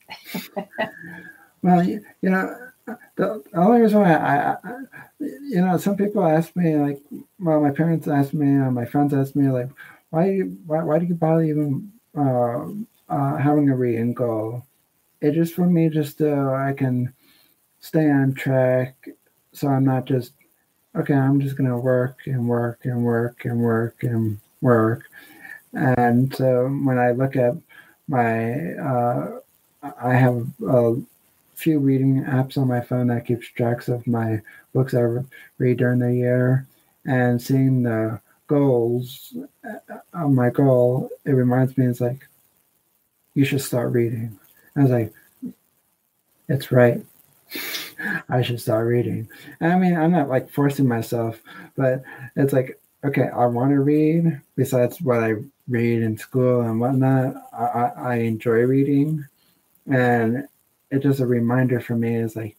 Well, you, you know, the only reason why I, I, you know, some people ask me, like, well, my parents ask me, uh, my friends ask me, like, why, you, why, why do you bother even uh, uh, having a reading goal? It's just for me, just so I can stay on track, so I'm not just, okay, I'm just going to work and work and work and work and work. And so when I look at my, uh, I have a few reading apps on my phone that keeps tracks of my books I read during the year, and seeing the goals on my goal, it reminds me, it's like, you should start reading. I was like, it's right. I should start reading. And I mean, I'm not like forcing myself, but it's like, okay, I want to read. Besides what I read in school and whatnot, I, I, I enjoy reading. And it's just a reminder for me, is like,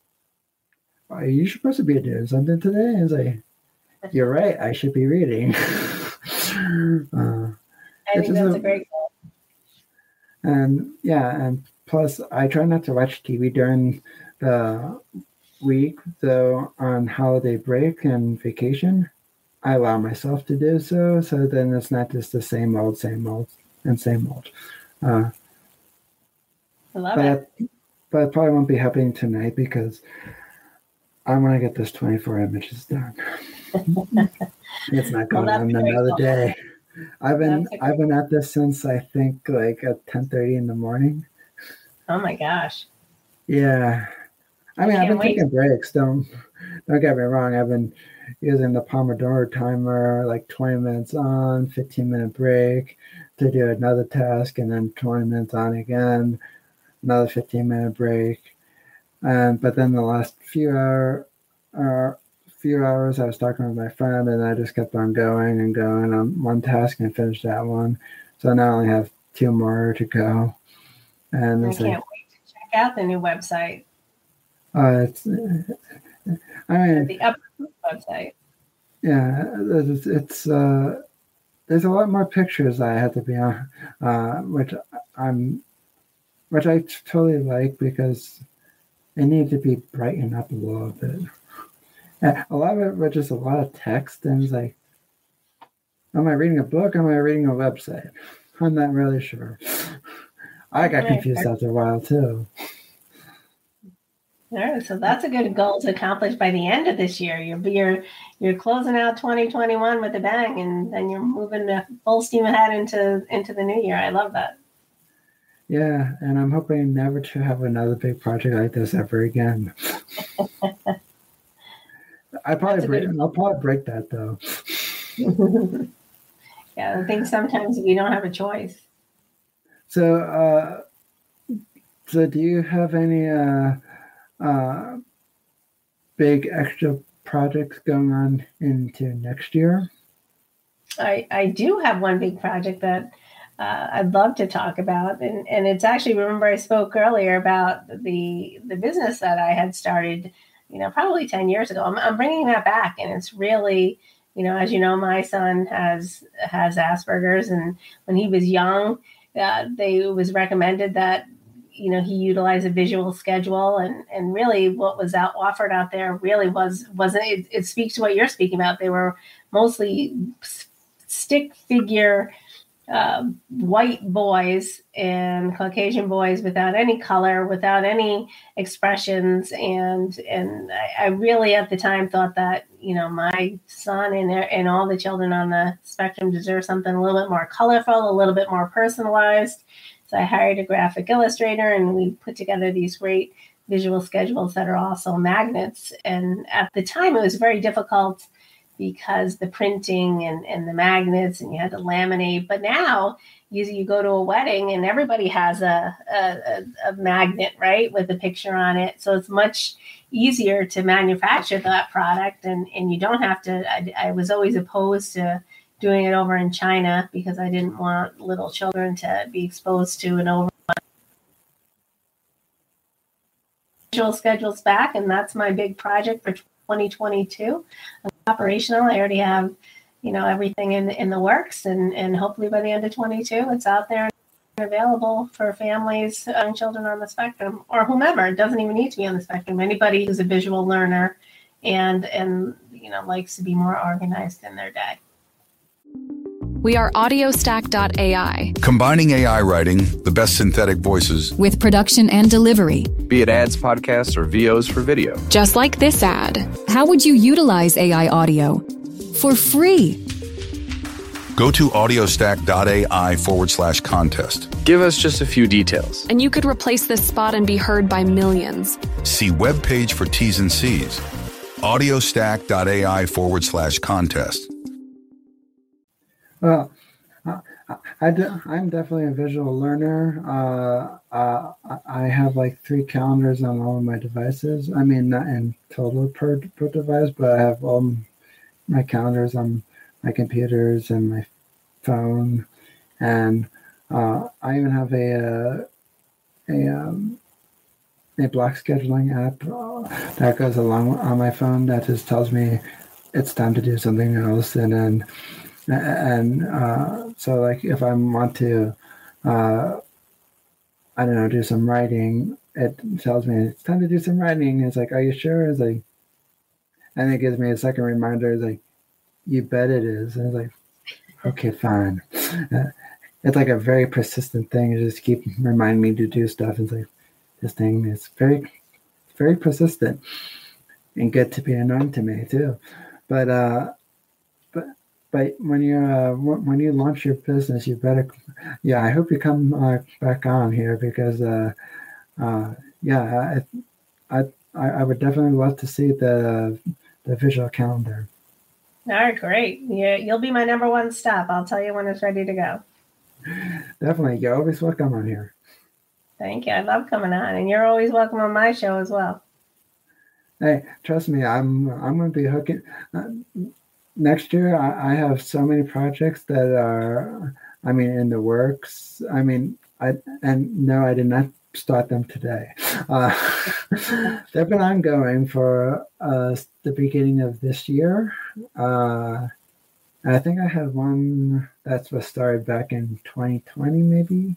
are you supposed to be doing something today? It's like, you're right, I should be reading. uh, I think that's a, a great goal. And yeah, and plus I try not to watch T V during the week, though on holiday break and vacation, I allow myself to do so. So then it's not just the same old, same old, and same old. Uh, I love but, it. But it probably won't be happening tonight because I want to get this twenty-four images done. It's not going well, on another cool. day. I've been cool. I've been at this since I think like at ten thirty in the morning. Oh my gosh. Yeah. I mean, I I've been wait. taking breaks. Don't don't get me wrong. I've been using the Pomodoro timer, like twenty minutes on, fifteen minute break to do another task, and then twenty minutes on again, another fifteen minute break. Um, but then the last few hour, uh, few hours, I was talking with my friend, and I just kept on going and going on one task and finished that one. So now I only have two more to go. And I it's can't like, wait to check out the new website. Uh, it's, I mean, the up website. Yeah, it's, it's uh, there's a lot more pictures I had to be on, uh, which I'm, which I totally like because it needs to be brightened up a little bit. And a lot of it was just a lot of text, and it's like, am I reading a book? Or am I reading a website? I'm not really sure. I got confused after a while too. All right, so that's a good goal to accomplish by the end of this year. You're you're you're closing out twenty twenty-one with a bang, and then you're moving full steam ahead into into the new year. I love that. Yeah, and I'm hoping never to have another big project like this ever again. I probably break, I'll probably break that though. Yeah, I think sometimes we don't have a choice. So, uh, so do you have any uh, uh, big extra projects going on into next year? I, I do have one big project that uh, I'd love to talk about, and, and it's actually, remember I spoke earlier about the the business that I had started, you know, probably ten years ago. I'm, I'm bringing that back, and it's really, you know, as you know, my son has has Asperger's, and when he was young, uh, they it was recommended that, you know, he utilized a visual schedule, and and really what was out offered out there really was wasn't it, it speaks to what you're speaking about. They were mostly stick figure uh, white boys and Caucasian boys without any color, without any expressions, and and I, I really at the time thought that, you know, my son and and all the children on the spectrum deserve something a little bit more colorful, a little bit more personalized. So I hired a graphic illustrator, and we put together these great visual schedules that are also magnets. And at the time, it was very difficult because the printing and, and the magnets, and you had to laminate. But now you, you go to a wedding and everybody has a, a, a magnet, right, with a picture on it. So it's much easier to manufacture that product, and, and you don't have to. I, I was always opposed to doing it over in China because I didn't want little children to be exposed to an over schedules back, and that's my big project for twenty twenty-two. I'm operational. I already have, you know, everything in in the works, and and hopefully by the end of twenty-two, it's out there and available for families and children on the spectrum, or whomever. It doesn't even need to be on the spectrum. Anybody who's a visual learner and and you know likes to be more organized in their day. We are audiostack dot A I. Combining A I writing, the best synthetic voices, with production and delivery. Be it ads, podcasts, or V Os for video. Just like this ad. How would you utilize A I audio? For free. Go to audiostack.ai forward slash contest. Give us just a few details. And you could replace this spot and be heard by millions. See webpage for T's and C's. audiostack.ai forward slash contest. Well, I, I de- I'm definitely a visual learner. Uh, uh, I have like three calendars on all of my devices. I mean, not in total per, per device, but I have all my calendars on my computers and my phone. And uh, I even have a, a, a, um, a block scheduling app uh, that goes along on my phone that just tells me it's time to do something else. And then And uh, so, like, if I want to, uh, I don't know, do some writing, it tells me it's time to do some writing. It's like, are you sure? It's like, and it gives me a second reminder. It's like, you bet it is. And it's like, okay, fine. Uh, it's like a very persistent thing. It just keep reminding me to do stuff. It's like, this thing is very, very persistent and good to be annoying to me too. But, uh, but, But when you uh, when you launch your business, you better, yeah. I hope you come uh, back on here because, uh, uh, yeah, I, I I would definitely love to see the the visual calendar. All right, great. Yeah, you'll be my number one stop. I'll tell you when it's ready to go. Definitely, you're always welcome on here. Thank you. I love coming on, and you're always welcome on my show as well. Hey, trust me, I'm I'm going to be hooking. Uh, Next year, I, I have so many projects that are, I mean, in the works. I mean, I and no, I did not start them today. Uh, they've been ongoing for uh, the beginning of this year. Uh, I think I had one that was started back in twenty twenty, maybe.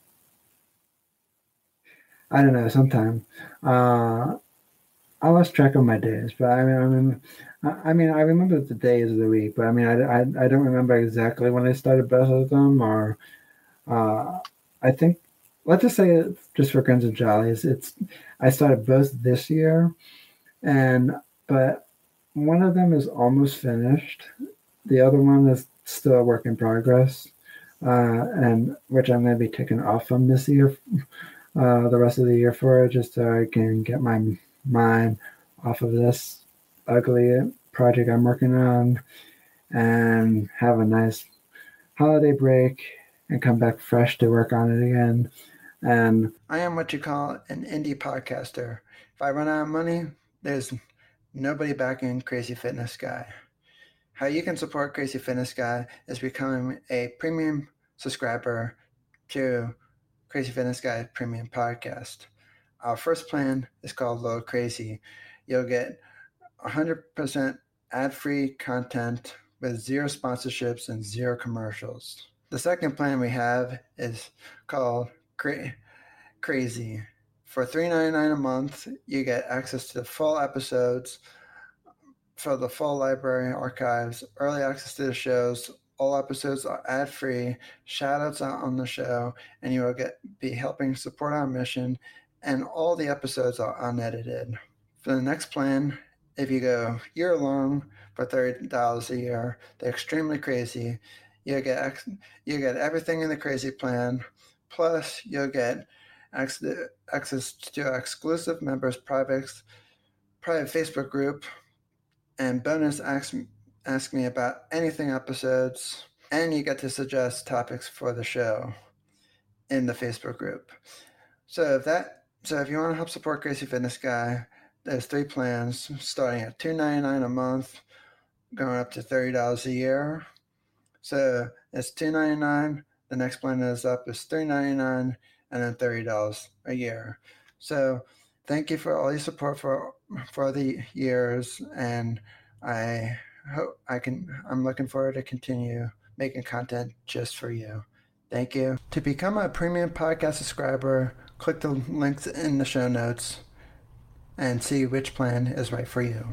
I don't know, sometime. Uh, I lost track of my days, but I mean, I mean, I mean, I remember the days of the week, but I mean, I, I, I don't remember exactly when I started both of them, or uh, I think, let's just say, just for grins and jollies, it's I started both this year, and but one of them is almost finished, the other one is still a work in progress, uh, and which I'm going to be taking off from this year, uh, the rest of the year for it, just so I can get my mind off of this ugly project I'm working on and have a nice holiday break and come back fresh to work on it again. And I am what you call an indie podcaster. If I run out of money, there's nobody backing Crazy Fitness Guy. How you can support Crazy Fitness Guy is becoming a premium subscriber to Crazy Fitness Guy Premium Podcast. Our first plan is called Low Crazy. You'll get one hundred percent ad-free content with zero sponsorships and zero commercials. The second plan we have is called Cra- Crazy. For three dollars and ninety-nine cents a month, you get access to the full episodes, for the full library archives, early access to the shows. All episodes are ad-free, shout-outs on the show, and you will get be helping support our mission, and all the episodes are unedited. For the next plan, if you go year-long for thirty dollars a year, the Extremely Crazy, you'll get ex- you get everything in the Crazy plan, plus you'll get access, access to exclusive members' private, private Facebook group, and bonus ac- ask me about anything episodes, and you get to suggest topics for the show in the Facebook group. So if that, so if you want to help support Crazy Fitness Guy, there's three plans starting at two dollars and ninety-nine cents a month, going up to thirty dollars a year. So it's two dollars and ninety-nine cents. The next plan is up is three dollars and ninety-nine cents, and then thirty dollars a year. So thank you for all your support for for the years, and I hope I can. I'm looking forward to continue making content just for you. Thank you. To become a premium podcast subscriber, click the links in the show notes and see which plan is right for you.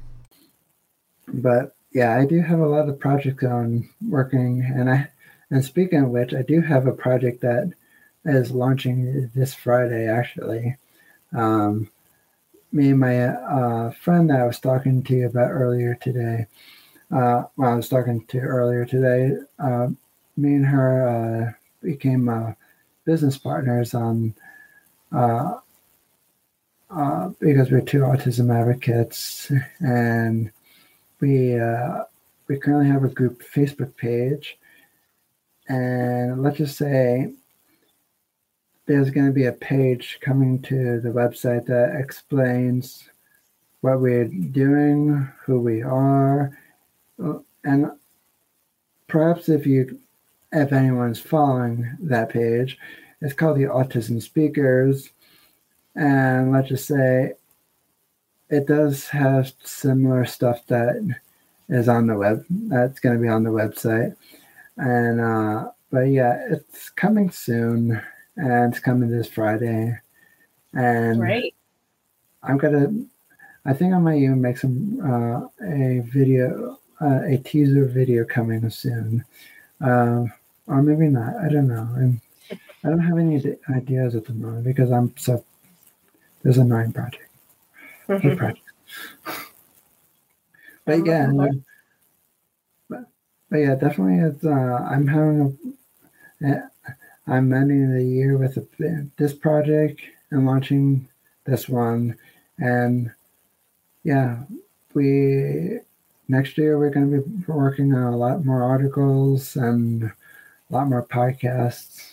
But yeah, I do have a lot of projects on working, and I and speaking of which, I do have a project that is launching this Friday. Actually, um, me and my uh, friend that I was talking to you about earlier today. Uh, well, I was talking to earlier today. Uh, me and her uh, became uh, business partners on. Uh, uh, because we're two autism advocates, and we uh, we currently have a group Facebook page, and let's just say there's going to be a page coming to the website that explains what we're doing, who we are, and perhaps if you if anyone's following that page, it's called the Autism Speakers. And let's just say it does have similar stuff that is on the web, that's going to be on the website. And, uh, but yeah, it's coming soon, and it's coming this Friday. And Great. I'm going to, I think I might even make some, uh, a video, uh, a teaser video coming soon. Uh, or maybe not. I don't know. I'm, I don't have any ideas at the moment because I'm so, there's a nine project. Mm-hmm. project. But yeah, but, but yeah, definitely it's, uh, I'm having a, I'm ending the year with a, this project and launching this one. And yeah, we, next year we're going to be working on a lot more articles and a lot more podcasts.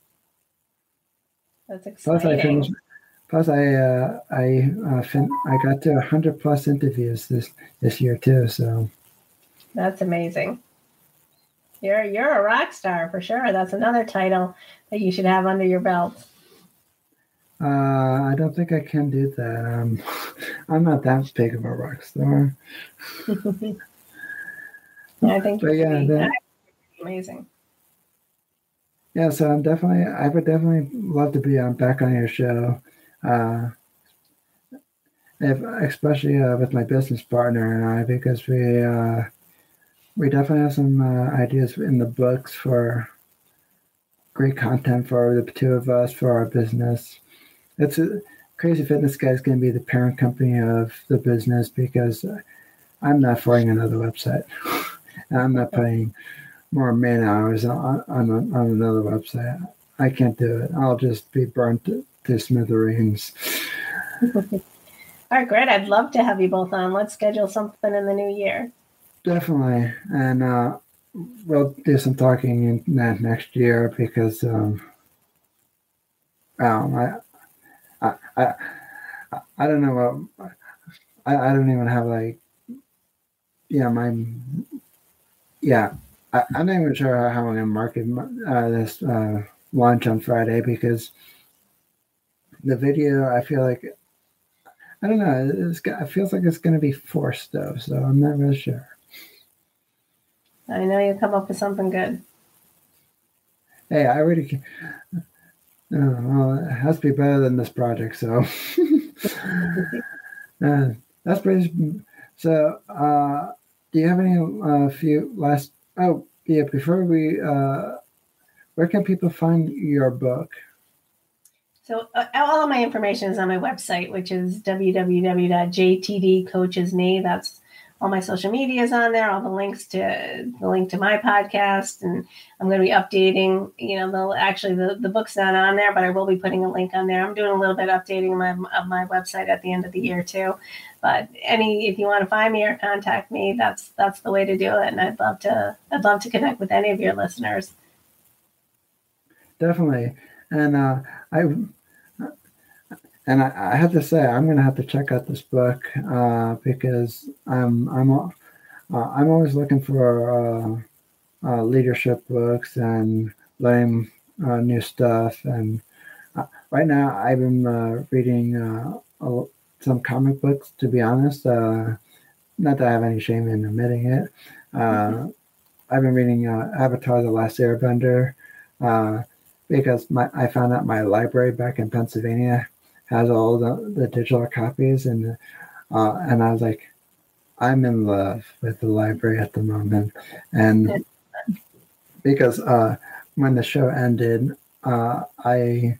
That's exciting. Plus I finished, Plus, I uh, I uh, fin- I got to a hundred plus interviews this, this year too. So that's amazing. You're you're a rock star for sure. That's another title that you should have under your belt. Uh, I don't think I can do that. Um, I'm not that big of a rock star. I think but yeah, be, that, amazing. Yeah, so I'm definitely I would definitely love to be on back on your show. Uh, if, especially uh, with my business partner and I, because we uh, we definitely have some uh, ideas in the books for great content for the two of us for our business. It's a, Crazy Fitness Guy is going to be the parent company of the business because I'm not forming another website, and I'm not putting more man hours on on, on another website. I can't do it. I'll just be burnt to, to smithereens. All right, great. I'd love to have you both on. Let's schedule something in the new year. Definitely. And uh, we'll do some talking in that next year because um, um, I, I, I, I don't know what, I, I don't even have like, yeah, my, yeah, I, I'm not even sure how I'm going to market uh, this uh, launch on Friday because the video, I feel like, I don't know, it's, it feels like it's going to be forced though, so I'm not really sure. I know you'll come up with something good. Hey, I already, uh, well, it has to be better than this project, so. uh, that's pretty, so, uh, do you have any uh, few last, oh, yeah, before we, uh, where can people find your book? So uh, all of my information is on my website, which is w w w dot j t d coaches n e. That's all my social media is on there, all the links to the link to my podcast, and I'm going to be updating, you know, the actually the, the book's not on there, but I will be putting a link on there. I'm doing a little bit of updating my, of my website at the end of the year too. But any, if you want to find me or contact me, that's, that's the way to do it. And I'd love to, I'd love to connect with any of your listeners. Definitely. And uh, I, and I, I have to say, I'm going to have to check out this book uh, because I'm, I'm, uh, I'm always looking for uh, uh, leadership books and learning uh, new stuff. And uh, right now I've been uh, reading uh, a, some comic books, to be honest. Uh, not that I have any shame in admitting it. Uh, mm-hmm. I've been reading uh, Avatar: The Last Airbender uh, because my I found out my library back in Pennsylvania has all the, the digital copies, and uh, and I was like, I'm in love with the library at the moment. And because uh, when the show ended, uh, I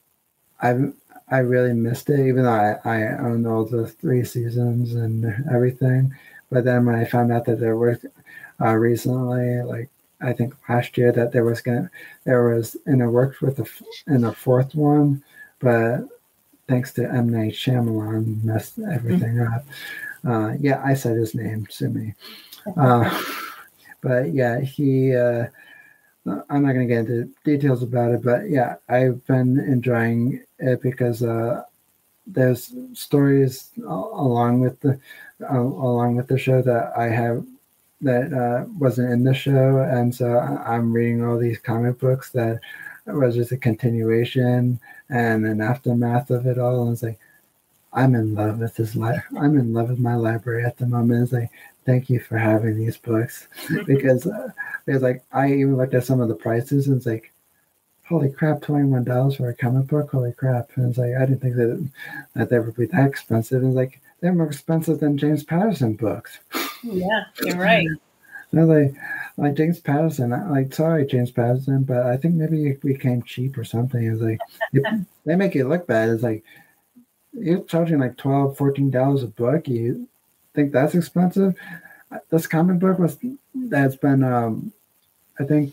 I I really missed it, even though I, I own all the three seasons and everything. But then when I found out that there were uh, recently, like I think last year, that there was gonna there was in the works with the in the fourth one, but thanks to M. Night Shyamalan, messed everything mm-hmm. up. Uh, yeah, I said his name, sue me. Uh, but yeah, he. Uh, I'm not going to get into details about it, but yeah, I've been enjoying it because uh, there's stories along with the uh, along with the show that I have that uh, wasn't in the show, and so I'm reading all these comic books that was just a continuation and an aftermath of it all. And it's like, I'm in love with this life. I'm in love with my library at the moment. It's like, thank you for having these books, because uh, it's like I even looked at some of the prices and it's like, holy crap, twenty-one dollars for a comic book, holy crap. And it's like, I didn't think that that they would be that expensive. And it's like, they're more expensive than James Patterson books. Yeah, you're right. No, like, like James Patterson, like, sorry, James Patterson, but I think maybe it became cheap or something. It's like, it, they make it look bad. It's like, you're charging like twelve dollars, fourteen dollars a book. You think that's expensive? This comic book was, that's been, um, I think,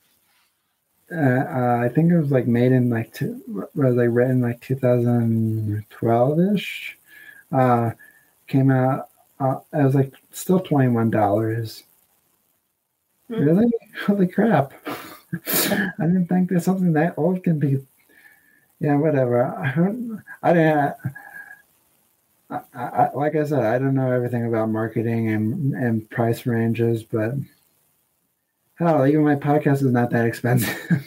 uh, uh, I think it was like made in like, two, was like written like two thousand twelve-ish. Uh, came out, uh, it was like still twenty-one dollars. Mm-hmm. Really? Holy crap. I didn't think that something that old can be, yeah, whatever. I, I didn't, I, I, like I said, I don't know everything about marketing and, and price ranges, but hell, even my podcast is not that expensive.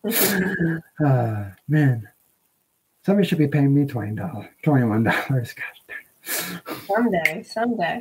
uh, man, somebody should be paying me twenty dollars, twenty-one dollars. Gosh darn. Someday, someday.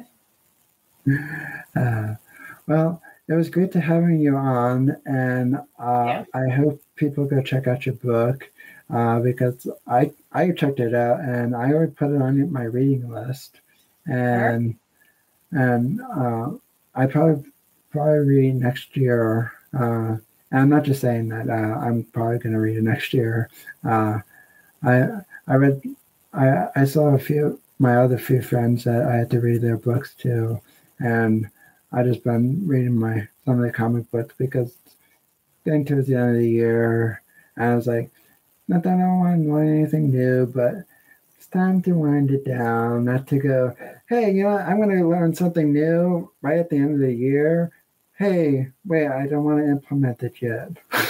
Uh, well, it was great to having you on, and uh, yeah. I hope people go check out your book. Uh, because I I checked it out and I already put it on my reading list, and sure. and uh, I probably probably read next year. Uh, and I'm not just saying that. Uh, I'm probably going to read it next year. Uh, I I read I I saw a few my other few friends that I had to read their books too, and I just been reading my some of the comic books because it's getting towards the end of the year, and I was like, not that I don't want to learn anything new, but it's time to wind it down, not to go, hey, you know what, I'm going to learn something new right at the end of the year. Hey, wait, I don't want to implement it yet.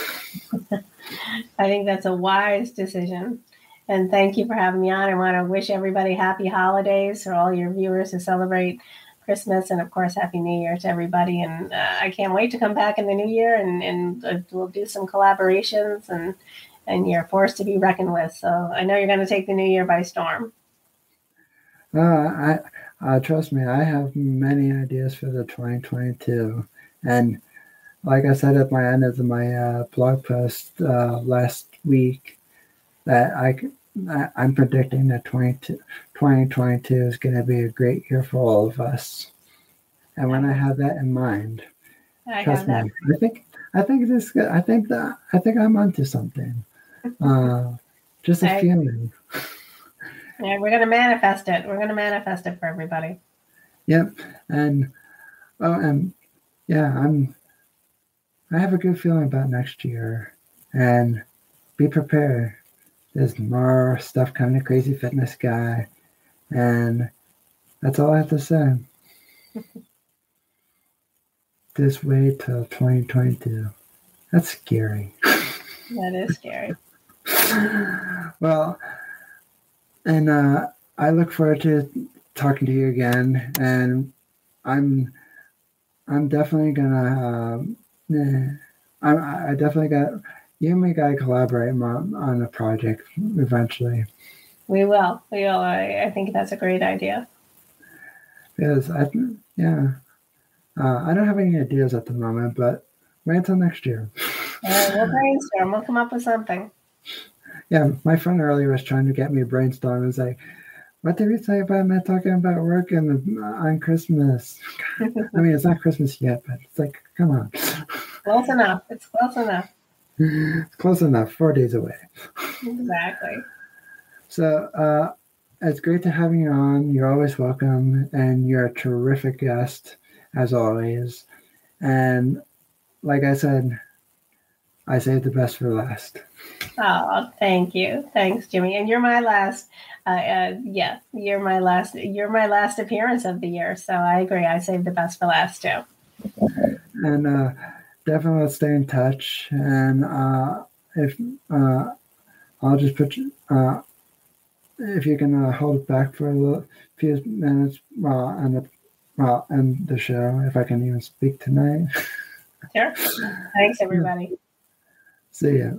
I think that's a wise decision. And thank you for having me on. I want to wish everybody happy holidays for all your viewers who celebrate Christmas, and of course, Happy New Year to everybody. And uh, I can't wait to come back in the new year, and, and uh, we'll do some collaborations, and and you're a force to be reckoned with. So I know you're going to take the new year by storm. Uh, I uh, trust me, I have many ideas for the twenty twenty-two. And like I said at my end of my uh, blog post uh, last week, that I, I'm predicting that twenty twenty-two is going to be a great year for all of us. And when I have that in mind, I trust have me, that. I think I think this I think that I think I'm onto something. Uh, just a I, feeling. Yeah, we're going to manifest it. We're going to manifest it for everybody. Yep. And, oh, and yeah, I'm, I have a good feeling about next year. And be prepared. There's more stuff coming to Crazy Fitness Guy. And that's all I have to say. Just wait till twenty twenty-two. That's scary. That is scary. Well, and uh, I look forward to talking to you again. And I'm, I'm definitely gonna. Uh, I, I definitely got you and me. Got to collaborate on, on a project eventually. We will. We will. I, I think that's a great idea. Because I, yeah, uh, I don't have any ideas at the moment, but wait until next year. Uh, we'll brainstorm. We'll come up with something. Yeah, my friend earlier was trying to get me to brainstorm. It was like, what did we say about not talking about work and on Christmas? I mean, it's not Christmas yet, but it's like, come on. Close enough. It's close enough. It's close enough. Four days away. Exactly. So uh, it's great to have you on. You're always welcome, and you're a terrific guest, as always. And like I said, I saved the best for last. Oh, thank you. Thanks, Jimmy. And you're my last, uh, uh, yeah, you're my last, you're my last appearance of the year. So I agree. I saved the best for last too. And uh, definitely let's stay in touch. And uh, if uh, I'll just put you, uh, if you can uh, hold it back for a little, few minutes while uh, end, well, end the show, if I can even speak tonight. Sure. Thanks, everybody. See ya.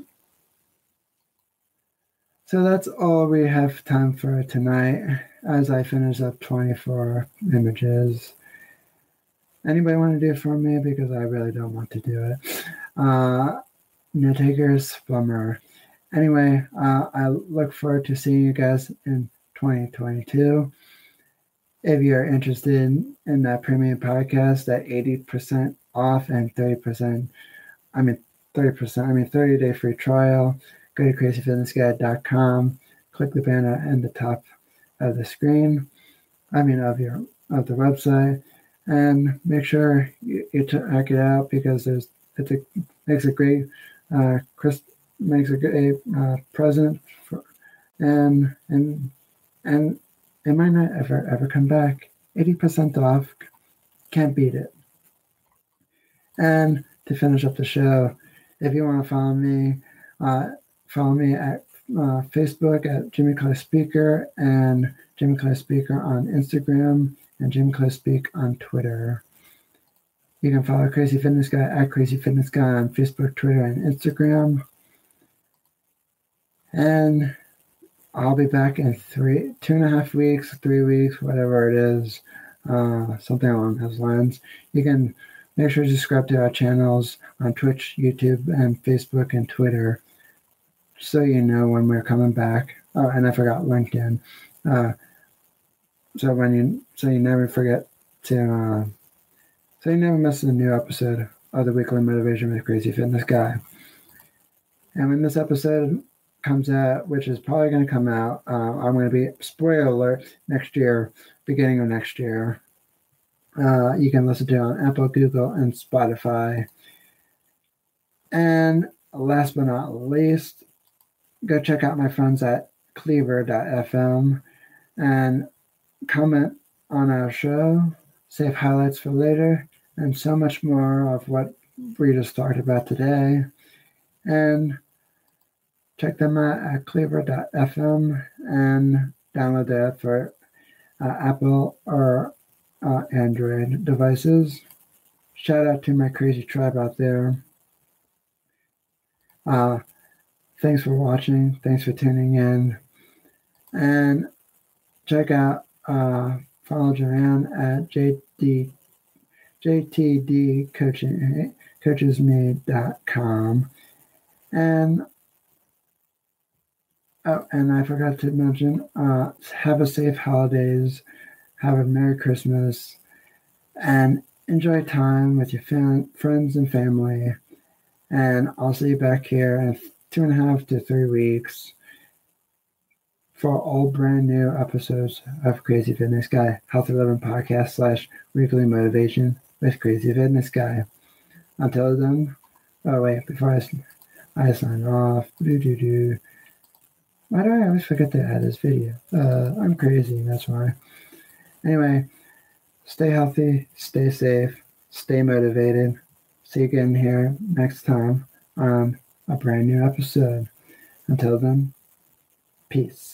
So that's all we have time for tonight as I finish up twenty-four images. Anybody want to do it for me? Because I really don't want to do it. Uh, no takers, bummer. Anyway, uh, I look forward to seeing you guys in twenty twenty-two. If you're interested in that premium podcast at eighty percent off and thirty percent, I mean, thirty percent, I mean, thirty day free trial, go to crazy fitness guide dot com, click the banner at the top of the screen, I mean, of your of the website, and make sure you, you check it out because there's it's a makes a great uh, Chris makes a great uh, present, for, and and and it might not ever ever come back. eighty percent off, can't beat it. And to finish up the show, if you want to follow me, uh, follow me at uh, Facebook at Jimmy Clay Speaker and Jimmy Clay Speaker on Instagram and Jimmy Clay Speak on Twitter. You can follow Crazy Fitness Guy at Crazy Fitness Guy on Facebook, Twitter, and Instagram. And I'll be back in three, two and a half weeks, three weeks, whatever it is, uh, something along those lines. You can make sure to subscribe to our channels on Twitch, YouTube, and Facebook and Twitter, so you know when we're coming back. Oh, and I forgot LinkedIn. Uh, so when you, so you never forget to, uh, so you never miss a new episode of the Weekly Motivation with Crazy Fitness Guy. And when this episode comes out, which is probably going to come out, uh, I'm going to be, spoiler alert, next year, beginning of next year. Uh, you can listen to it on Apple, Google, and Spotify. And last but not least, go check out my friends at cleaver dot f m and comment on our show, save highlights for later, and so much more of what we just talked about today. And check them out at cleaver dot f m and download that for uh, Apple or uh, Android devices. Shout out to my crazy tribe out there. Uh, thanks for watching. Thanks for tuning in. And check out, uh, follow Joanne at J D, J T D coaching, coaches me dot com. And oh, and I forgot to mention, uh, have a safe holidays, have a Merry Christmas, and enjoy time with your fam- friends and family. And I'll see you back here in two and a half to three weeks for all brand new episodes of Crazy Fitness Guy, Healthy Living Podcast slash Weekly Motivation with Crazy Fitness Guy. Until then, oh wait, before I, I sign off, doo-doo-doo. Why do I always forget to add this video? Uh, I'm crazy, that's why. Anyway, stay healthy, stay safe, stay motivated. See you again here next time on a brand new episode. Until then, peace.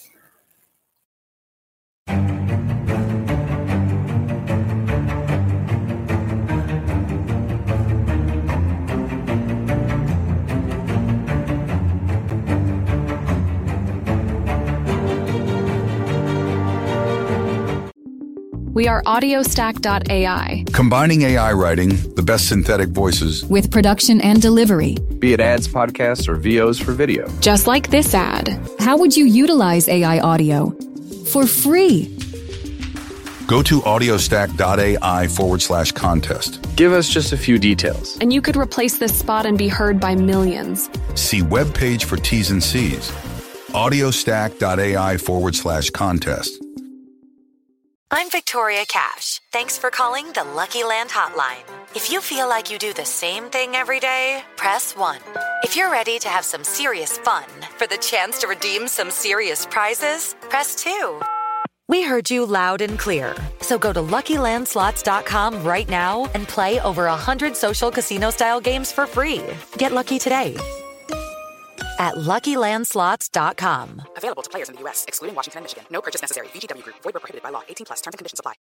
We are audiostack dot A I. Combining A I writing, the best synthetic voices, with production and delivery. Be it ads, podcasts, or V Os for video. Just like this ad. How would you utilize A I audio? For free. Go to audiostack.ai forward slash contest. Give us just a few details. And you could replace this spot and be heard by millions. See webpage for T's and C's. audiostack.ai forward slash contest. I'm Victoria Cash. Thanks for calling the Lucky Land Hotline. If you feel like you do the same thing every day, press one. If you're ready to have some serious fun for the chance to redeem some serious prizes, press two. We heard you loud and clear. So go to Lucky Land Slots dot com right now and play over one hundred social casino-style games for free. Get lucky today at Lucky Land Slots dot com. Available to players in the U S, excluding Washington and Michigan. No purchase necessary. V G W Group. Void where prohibited by law. eighteen plus. Terms and conditions apply.